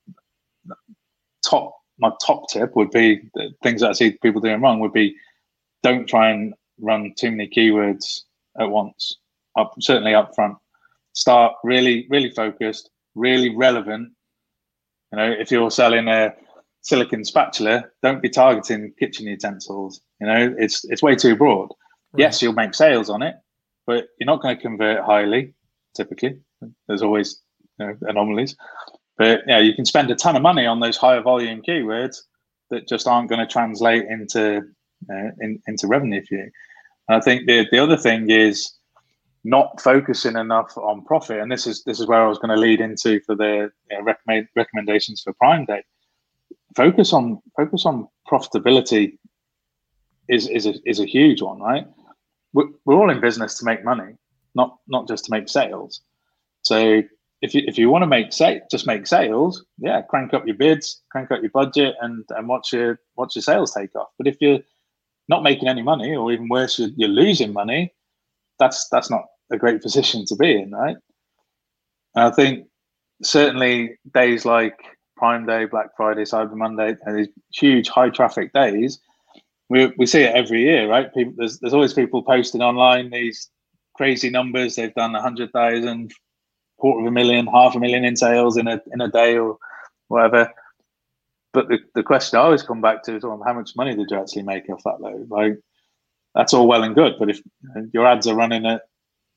my top tip would be, the things that I see people doing wrong would be, don't try and run too many keywords at once. Certainly up front. Start really, really focused, really relevant. If you're selling a silicon spatula, don't be targeting kitchen utensils. It's way too broad. Right. Yes, you'll make sales on it, but you're not going to convert highly. Typically, there's always anomalies. But you can spend a ton of money on those higher volume keywords that just aren't going to translate into revenue for you. And I think the other thing is not focusing enough on profit, and this is where I was going to lead into for the recommendations for Prime Day. Focus on profitability is a huge one, right? We're all in business to make money, not just to make sales. So if you want to just make sales, crank up your bids, crank up your budget, and watch your sales take off. But if you're not making any money, or even worse, you're losing money, that's not a great position to be in, right? And I think certainly days like Prime Day, Black Friday, Cyber Monday, and these huge high traffic days, we see it every year, right? There's always people posting online these crazy numbers. They've done 100,000, 250,000, 500,000 in sales in a day or whatever. But the question I always come back to is, how much money did you actually make off that though? Like, that's all well and good, but if your ads are running at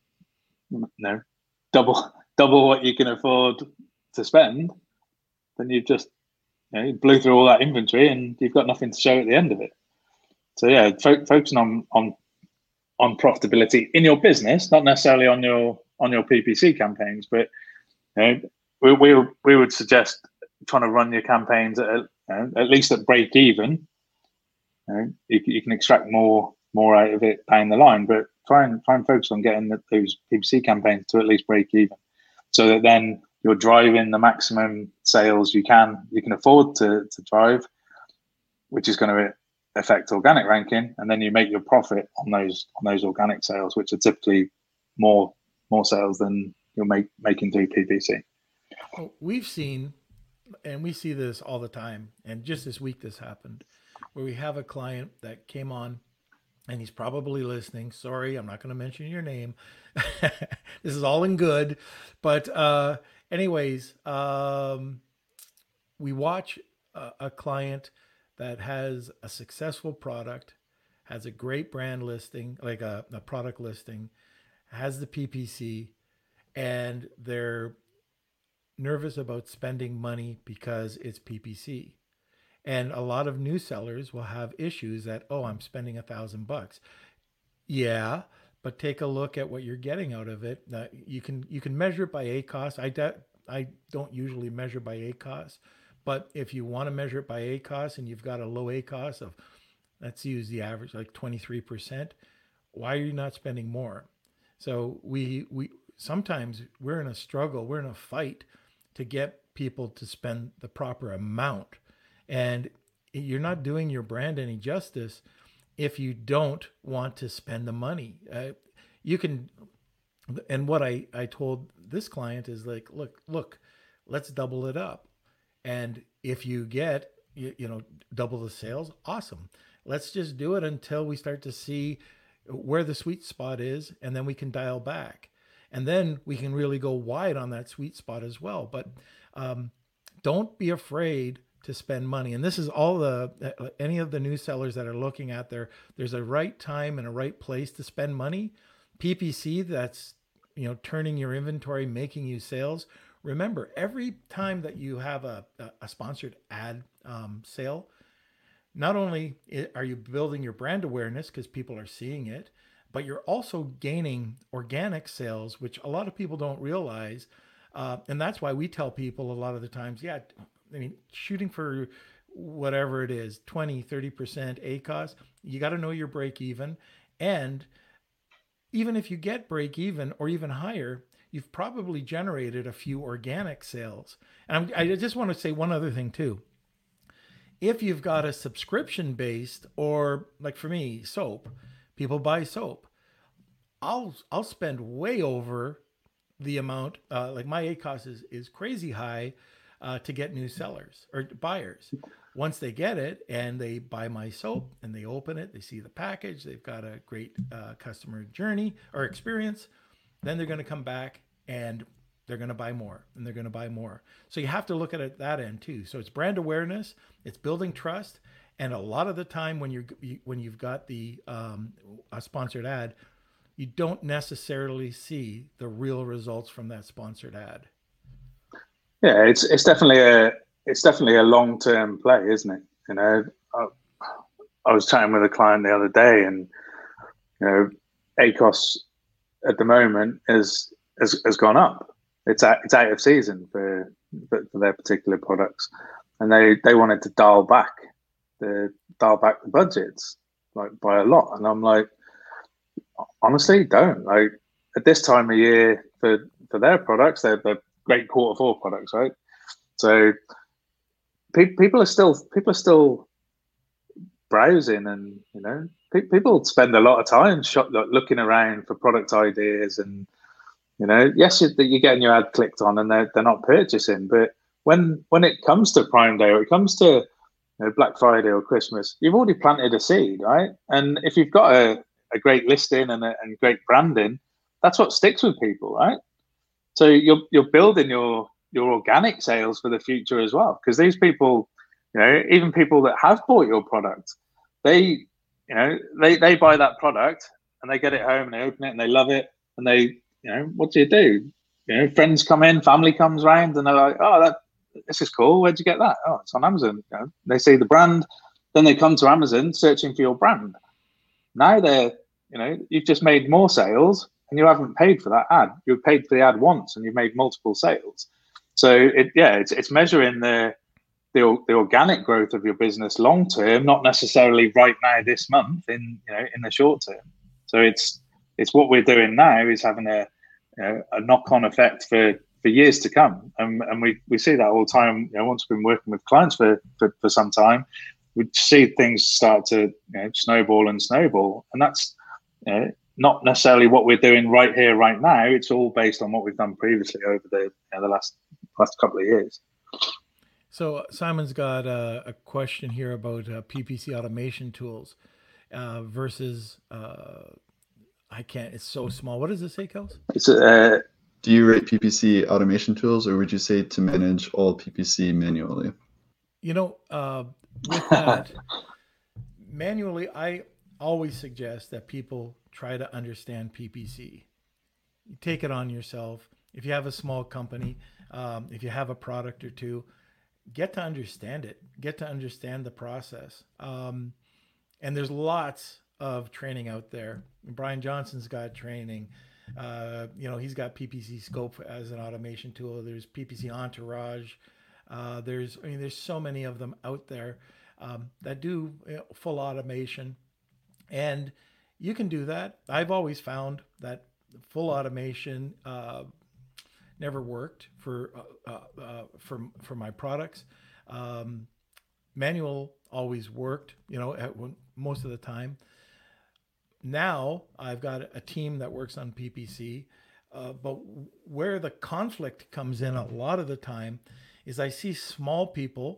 double what you can afford to spend, then you've just you blew through all that inventory and you've got nothing to show at the end of it. So focusing on profitability in your business, not necessarily on your PPC campaigns, but we would suggest trying to run your campaigns at least at break even. You can extract more out of it down the line, but try and focus on getting those PPC campaigns to at least break even, so that then you're driving the maximum sales you can afford to drive, which is going to affect organic ranking, and then you make your profit on those organic sales, which are typically more sales than you're making through PPC. Well, we've seen, and we see this all the time, and just this week this happened, where we have a client that came on, and he's probably listening. Sorry, I'm not going to mention your name. This is all in good. But anyways, we watch a client that has a successful product, has a great brand listing, like a product listing, has the PPC, and they're nervous about spending money because it's PPC. And a lot of new sellers will have issues that, I'm spending $1,000. Yeah, but take a look at what you're getting out of it. You can measure it by ACOS. I don't usually measure by ACOS, but if you want to measure it by ACOS and you've got a low ACOS of let's use the average, like 23%. Why are you not spending more? So we sometimes we're in a struggle, we're in a fight to get people to spend the proper amount. And you're not doing your brand any justice if you don't want to spend the money. You can, and what I told this client is like, look, let's double it up. And if you get, double the sales, awesome. Let's just do it until we start to see where the sweet spot is, and then we can dial back. And then we can really go wide on that sweet spot as well. But don't be afraid to spend money. And this is all any of the new sellers that are looking at there's a right time and a right place to spend money. PPC, that's, turning your inventory, making you sales. Remember, every time that you have a sponsored ad sale, not only are you building your brand awareness because people are seeing it, but you're also gaining organic sales, which a lot of people don't realize. And that's why we tell people a lot of the times, shooting for whatever it is, 20, 30% ACOS, you got to know your break even. And even if you get break even or even higher, you've probably generated a few organic sales. And I just want to say one other thing too. If you've got a subscription based, or like for me, soap, people buy soap. I'll spend way over the amount. Like my ACOS is crazy high to get new sellers or buyers. Once they get it and they buy my soap and they open it, they see the package, they've got a great customer journey or experience, then they're going to come back and they're going to buy more and they're going to buy more. So you have to look at it that end too. So it's brand awareness, it's building trust, and a lot of the time when you've got the a sponsored ad, you don't necessarily see the real results from that sponsored ad. Yeah, it's definitely a long-term play, isn't it? I was chatting with a client the other day, and ACOS at the moment has gone up. It's out of season for their particular products, and they wanted to dial back the budgets like by a lot. And I'm like, honestly, don't. Like at this time of year for their products, they're great Q4 products, right? So people are still browsing, and people spend a lot of time looking around for product ideas, and yes, you're getting your ad clicked on, and they're not purchasing. But when it comes to Prime Day, or it comes to Black Friday or Christmas, you've already planted a seed, right? And if you've got a great listing and great branding, that's what sticks with people, right? So you're building your organic sales for the future as well, because these people, even people that have bought your product, they buy that product and they get it home and they open it and they love it, and they, what do you do? Friends come in, family comes round, and they're like, oh, this is cool. Where'd you get that? Oh, it's on Amazon. They see the brand, then they come to Amazon searching for your brand. Now you've just made more sales, and you haven't paid for that ad. You've paid for the ad once, and you've made multiple sales. So it's measuring the organic growth of your business long term, not necessarily right now this month in the short term. So it's what we're doing now is having a knock on effect for years to come, and we see that all the time. Once we've been working with clients for some time, we see things start to snowball, and that's not necessarily what we're doing right here, right now. It's all based on what we've done previously over the last couple of years. So Simon's got a question here about PPC automation tools versus it's so small. What does it say, Kels? Do you rate PPC automation tools, or would you say to manage all PPC manually? With that, manually, I always suggest that people try to understand PPC. You take it on yourself. If you have a small company, if you have a product or two, get to understand it. Get to understand the process. And there's lots of training out there. Brian Johnson's got training. He's got PPC Scope as an automation tool. There's PPC Entourage. There's so many of them out there. that do full automation. And you can do that. I've always found that full automation never worked for my products. Manual always worked, most of the time. Now I've got a team that works on PPC, but where the conflict comes in a lot of the time is I see small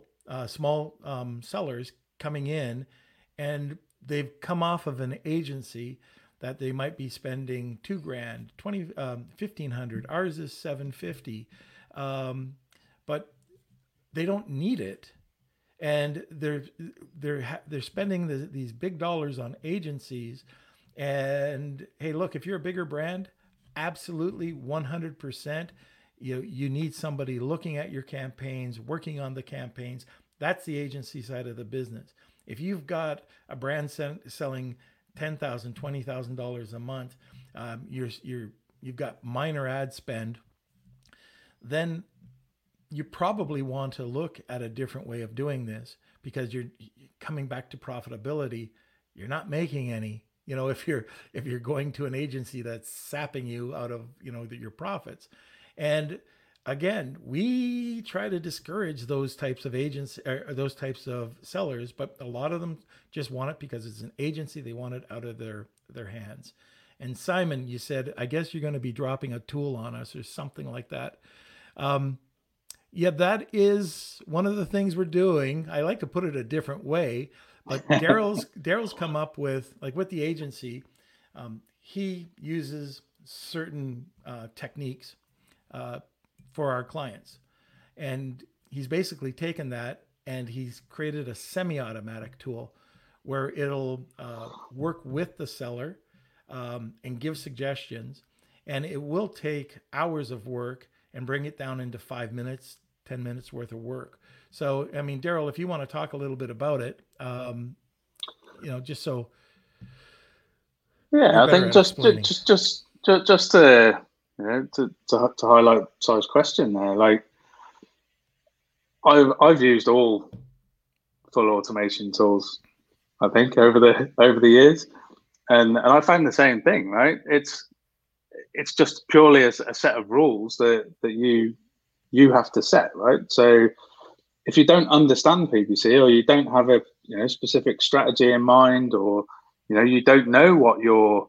sellers coming in, and they've come off of an agency that they might be spending $2,000, $1,500. Ours is $750, but they don't need it, and they're spending these big dollars on agencies. And hey, look, if you're a bigger brand, absolutely 100%, you need somebody looking at your campaigns, working on the campaigns. That's the agency side of the business. If you've got a brand selling $10,000, $20,000 a month, you've got minor ad spend, then you probably want to look at a different way of doing this, because you're coming back to profitability. You're not making any. If you're going to an agency that's sapping you out of your profits. And again, we try to discourage those types of agents, or those types of sellers, but a lot of them just want it because it's an agency. They want it out of their hands. And Simon, you said, I guess you're going to be dropping a tool on us or something like that. Yeah, that is one of the things we're doing. I like to put it a different way, but Daryl's come up with, like with the agency, he uses certain techniques for our clients. And he's basically taken that and he's created a semi-automatic tool where it'll work with the seller and give suggestions. And it will take hours of work and bring it down into 5 minutes, 10 minutes worth of work. So, I mean, Daryl, if you want to talk a little bit about it, just so. Yeah, I think just to highlight Si's question there, like I've used all full automation tools, I think, over the years, and I found the same thing, right? It's just purely a set of rules that you have to set, right? So if you don't understand PPC, or you don't have a specific strategy in mind, or you don't know what your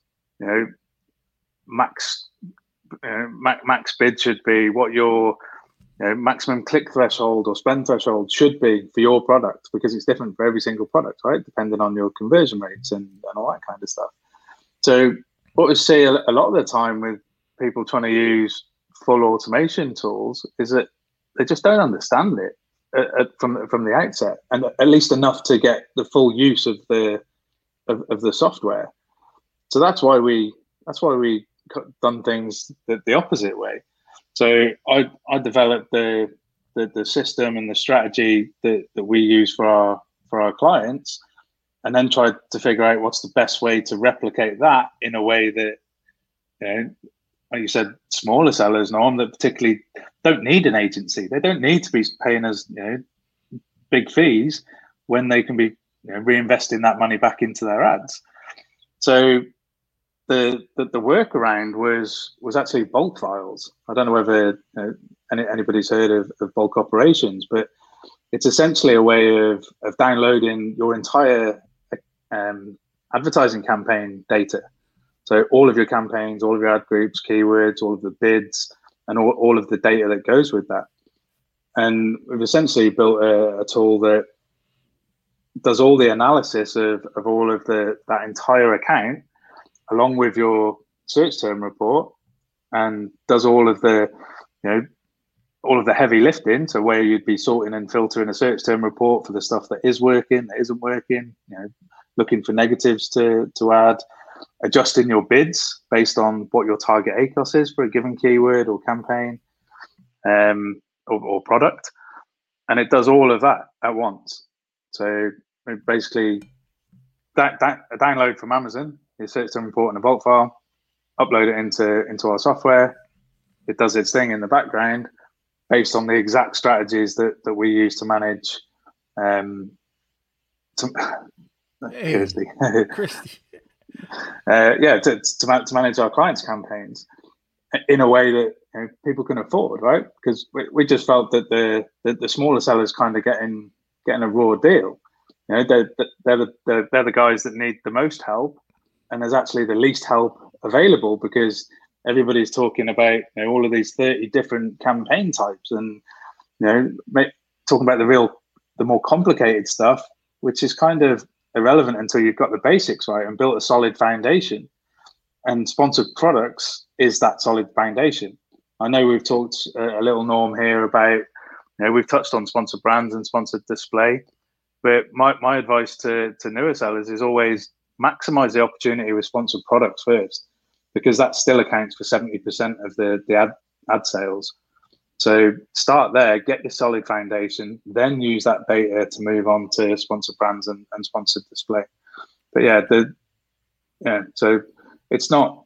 max bid should be, what your maximum click threshold or spend threshold should be for your product, because it's different for every single product, right? Depending on your conversion rates and all that kind of stuff. So what we see a lot of the time with people trying to use full automation tools is that they just don't understand it from the outset, and at least enough to get the full use of the software. So that's why we done things the opposite way. So I developed the system and the strategy that we use for our clients, and then tried to figure out what's the best way to replicate that in a way that, like you said, smaller sellers, Norm, that particularly don't need an agency. They don't need to be paying us big fees when they can be reinvesting that money back into their ads. So the workaround was actually bulk files. I don't know whether anybody's heard of bulk operations, but it's essentially a way of downloading your entire advertising campaign data. So all of your campaigns, all of your ad groups, keywords, all of the bids, and all of the data that goes with that. And we've essentially built a tool that does all the analysis of all of that entire account, along with your search term report, and does all of the heavy lifting. So where you'd be sorting and filtering a search term report for the stuff that is working, that isn't working, looking for negatives to add, adjusting your bids based on what your target ACOS is for a given keyword or campaign or product. And it does all of that at once. So basically, a download from Amazon, your search term report in a bulk file, upload it into our software. It does its thing in the background based on the exact strategies that we use to manage Hey, Kirsty. Christy. To manage our clients' campaigns in a way that people can afford, right? Because we just felt that the smaller sellers kind of getting a raw deal. They're the guys that need the most help, and there's actually the least help available because everybody's talking about all of these 30 different campaign types, and talking about the more complicated stuff, which is kind of irrelevant until you've got the basics right and built a solid foundation. And sponsored products is that solid foundation. I know we've talked a little, Norm, here about, we've touched on sponsored brands and sponsored display, but my advice to newer sellers is always maximize the opportunity with sponsored products first, because that still accounts for 70% of the ad sales. So start there, get your solid foundation, then use that data to move on to sponsored brands and sponsored display. But so it's not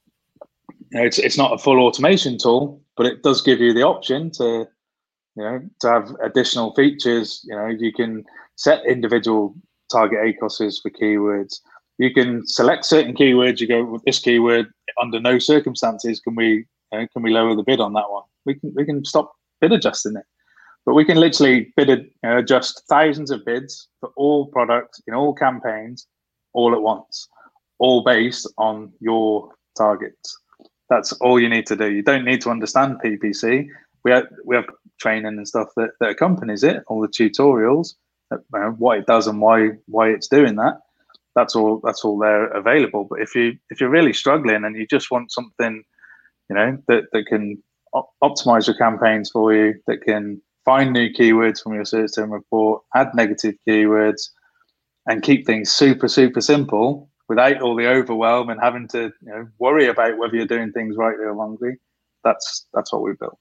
a full automation tool, but it does give you the option to have additional features. You can set individual target ACOSs for keywords. You can select certain keywords. You go with this keyword, under no circumstances can we lower the bid on that one. We can stop bid adjusting it, but we can literally adjust thousands of bids for all products in all campaigns all at once, all based on your targets. That's all you need to do. You don't need to understand PPC. We have training and stuff that accompanies it, all the tutorials, what it does and why it's doing that. That's all there available. But if you're really struggling and you just want something, that can optimize your campaigns for you, that can find new keywords from your search term report, add negative keywords, and keep things super, super simple without all the overwhelm and having to worry about whether you're doing things rightly or wrongly, that's what we built.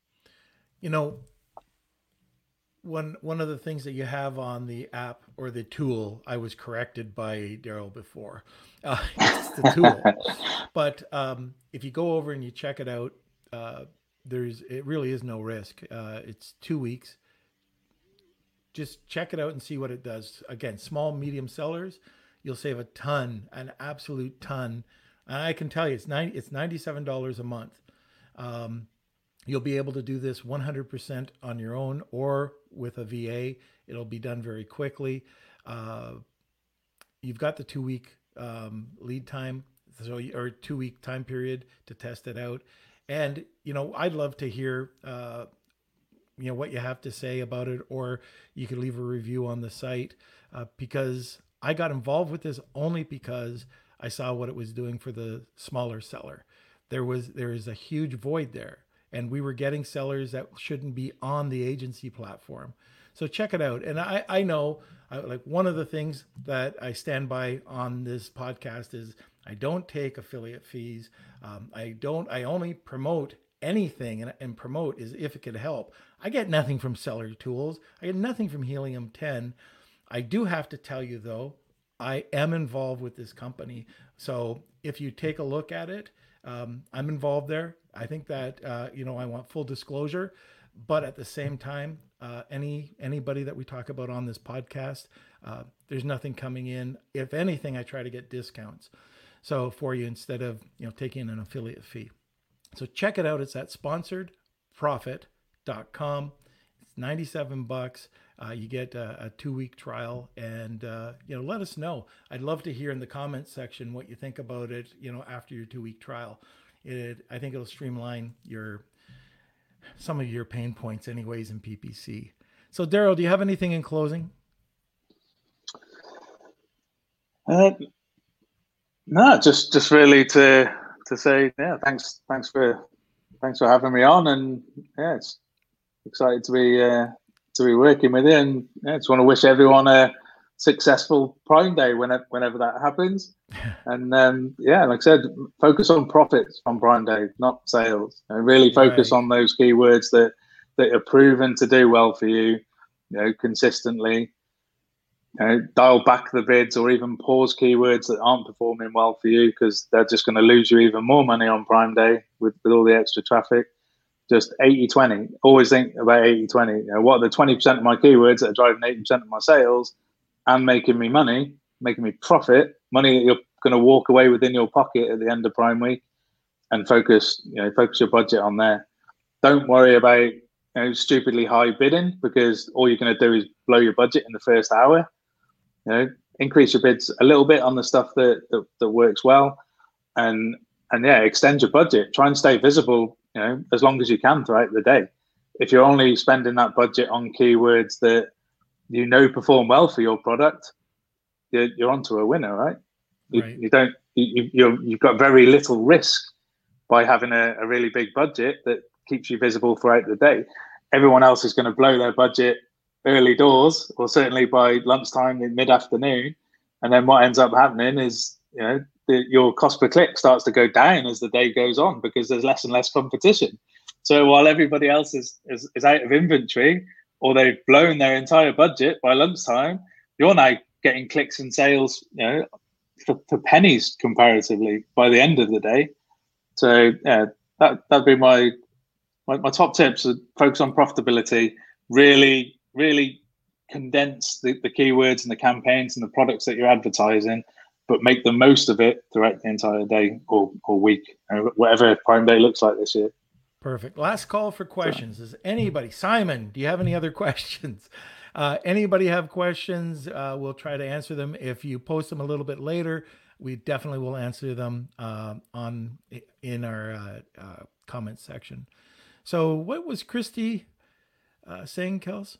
One of the things that you have on the app or the tool, I was corrected by Daryl before, it's the tool. But if you go over and you check it out, it really is no risk. It's 2 weeks. Just check it out and see what it does. Again, small, medium sellers, you'll save a ton, an absolute ton. And I can tell you, it's $97 a month. You'll be able to do this 100% on your own or with a VA. It'll be done very quickly. You've got the 2 week lead time, or 2 week time period to test it out. And, I'd love to hear, what you have to say about it, or you could leave a review on the site, because I got involved with this only because I saw what it was doing for the smaller seller. There is a huge void there, and we were getting sellers that shouldn't be on the agency platform. So check it out. And I know, like, one of the things that I stand by on this podcast is I don't take affiliate fees. I only promote anything, and promote is if it could help. I get nothing from Seller Tools. I get nothing from Helium 10. I do have to tell you, though, I am involved with this company. So if you take a look at it, I'm involved there. I think that, I want full disclosure, but at the same time, anybody that we talk about on this podcast, there's nothing coming in. If anything, I try to get discounts. So for you, instead of, taking an affiliate fee. So check it out. It's at sponsoredprofit.com. It's $97. You get a 2 week trial, and, let us know. I'd love to hear in the comments section what you think about it, after your 2 week trial. I think it'll streamline some of your pain points anyways in PPC. So Daryl, do you have anything in closing? No, just really to say, thanks for having me on, and it's excited to be working with you, and just want to wish everyone a successful Prime Day whenever that happens. And like I said, focus on profits on Prime Day, not sales. And really focus on those keywords that are proven to do well for you, consistently. Dial back the bids, or even pause keywords that aren't performing well for you, because they're just going to lose you even more money on Prime Day with all the extra traffic. Just 80-20. Always think about 80-20. What are the 20% of my keywords that are driving 80% of my sales, and making me money, making me profit, money that you're going to walk away with in your pocket at the end of Prime Week, and focus your budget on there. Don't worry about stupidly high bidding, because all you're going to do is blow your budget in the first hour. Increase your bids a little bit on the stuff that works well, and extend your budget. Try and stay visible, as long as you can throughout the day. If you're only spending that budget on keywords that perform well for your product, you're onto a winner, right? Right. You've got very little risk by having a really big budget that keeps you visible throughout the day. Everyone else is going to blow their budget early doors, or certainly by lunchtime in mid-afternoon. And then what ends up happening is, your cost per click starts to go down as the day goes on, because there's less and less competition. So while everybody else is out of inventory, or they've blown their entire budget by lunchtime, you're now getting clicks and sales, for pennies comparatively by the end of the day. So that'd be my top tips. Focus on profitability. Really, really condense the keywords and the campaigns and the products that you're advertising, but make the most of it throughout the entire day or week, whatever Prime Day looks like this year. Perfect. Last call for questions. Is anybody? Simon, do you have any other questions? Anybody have questions? We'll try to answer them. If you post them a little bit later, we definitely will answer them in our comment section. So what was Christy saying, Kels?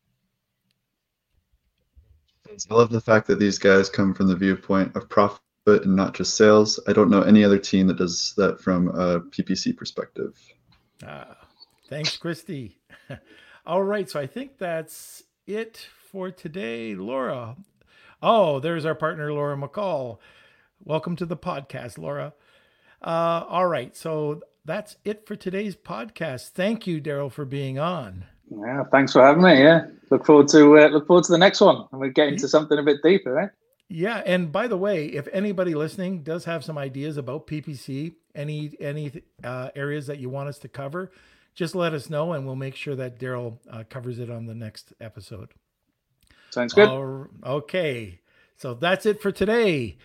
I love the fact that these guys come from the viewpoint of profit and not just sales. I don't know any other team that does that from a PPC perspective. Thanks, Christy. All right, so I think that's it for today. Laura. Oh, there's our partner, Laura McCall. Welcome to the podcast, Laura. All right, so that's it for today's podcast. Thank you, Daryl, for being on. Yeah, thanks for having me. Yeah, look forward to the next one, and we're getting to something a bit deeper, right? Yeah, and by the way, if anybody listening does have some ideas about PPC, any areas that you want us to cover, just let us know, and we'll make sure that Daryl covers it on the next episode. Sounds good. Okay, so that's it for today.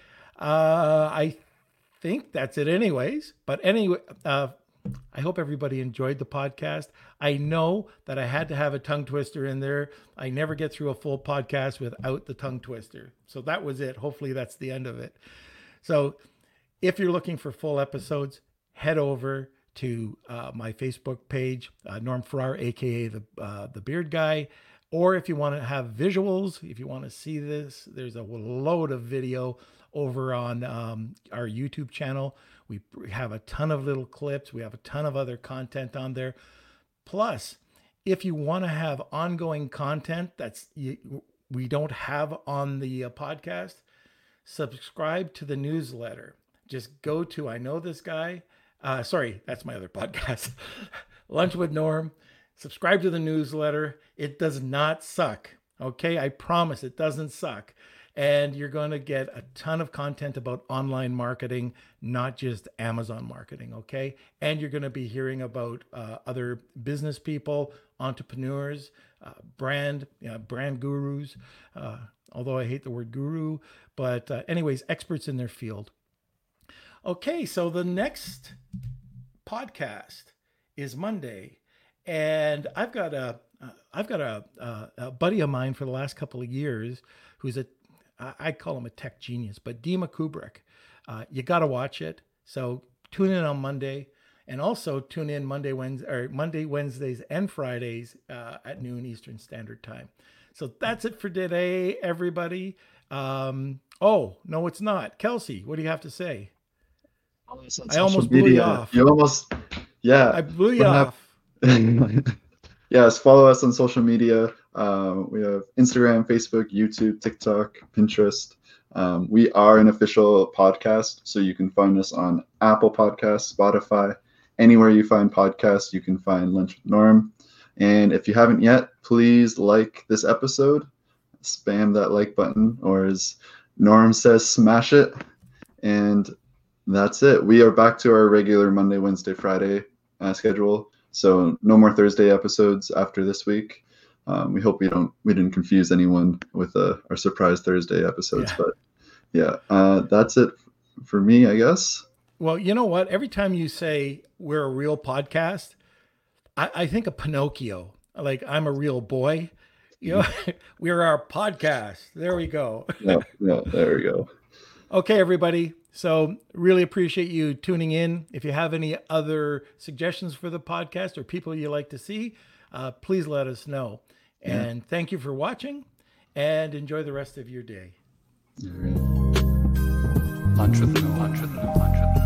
I think that's it anyways. But anyway, I hope everybody enjoyed the podcast. I know that I had to have a tongue twister in there. I never get through a full podcast without the tongue twister. So that was it. Hopefully that's the end of it. So if you're looking for full episodes, head over to my Facebook page, Norm Farrar, aka the Beard Guy. Or if you want to have visuals, if you want to see this, there's a load of video over on our YouTube channel. We have a ton of little clips. We have a ton of other content on there. Plus, if you want to have ongoing content we don't have on the podcast, subscribe to the newsletter. Just go to I Know This Guy. Sorry, that's my other podcast, Lunch with Norm. Subscribe to the newsletter. It does not suck. Okay, I promise it doesn't suck. And you're going to get a ton of content about online marketing, not just Amazon marketing, okay? And you're going to be hearing about other business people, entrepreneurs, brand gurus, although I hate the word guru, but anyways, experts in their field. Okay, so the next podcast is Monday, and I've got a buddy of mine for the last couple of years who's I call him a tech genius, but Dima Kubrick. You got to watch it. So tune in on Monday, and also tune in Monday, Wednesdays, and Fridays at noon Eastern Standard Time. So that's it for today, everybody. Oh, no, it's not. Kelsey, what do you have to say? I almost blew you off. You almost, yeah. I blew you off. Yes, follow us on social media. We have Instagram, Facebook, YouTube, TikTok, Pinterest. We are an official podcast, so you can find us on Apple Podcasts, Spotify, anywhere you find podcasts, you can find Lunch with Norm. And if you haven't yet, please like this episode, spam that like button, or as Norm says, smash it. And that's it. We are back to our regular Monday, Wednesday, Friday schedule. So no more Thursday episodes after this week. We hope we didn't confuse anyone with our surprise Thursday episodes, Yeah. but yeah, that's it for me, I guess. Well, you know what? Every time you say we're a real podcast, I think of Pinocchio. Like, I'm a real boy. You know, we're our podcast. There we go. Yeah, there we go. Okay, everybody. So really appreciate you tuning in. If you have any other suggestions for the podcast or people you like to see, please let us know. And thank you for watching, and enjoy the rest of your day. All right. Entrepreneur.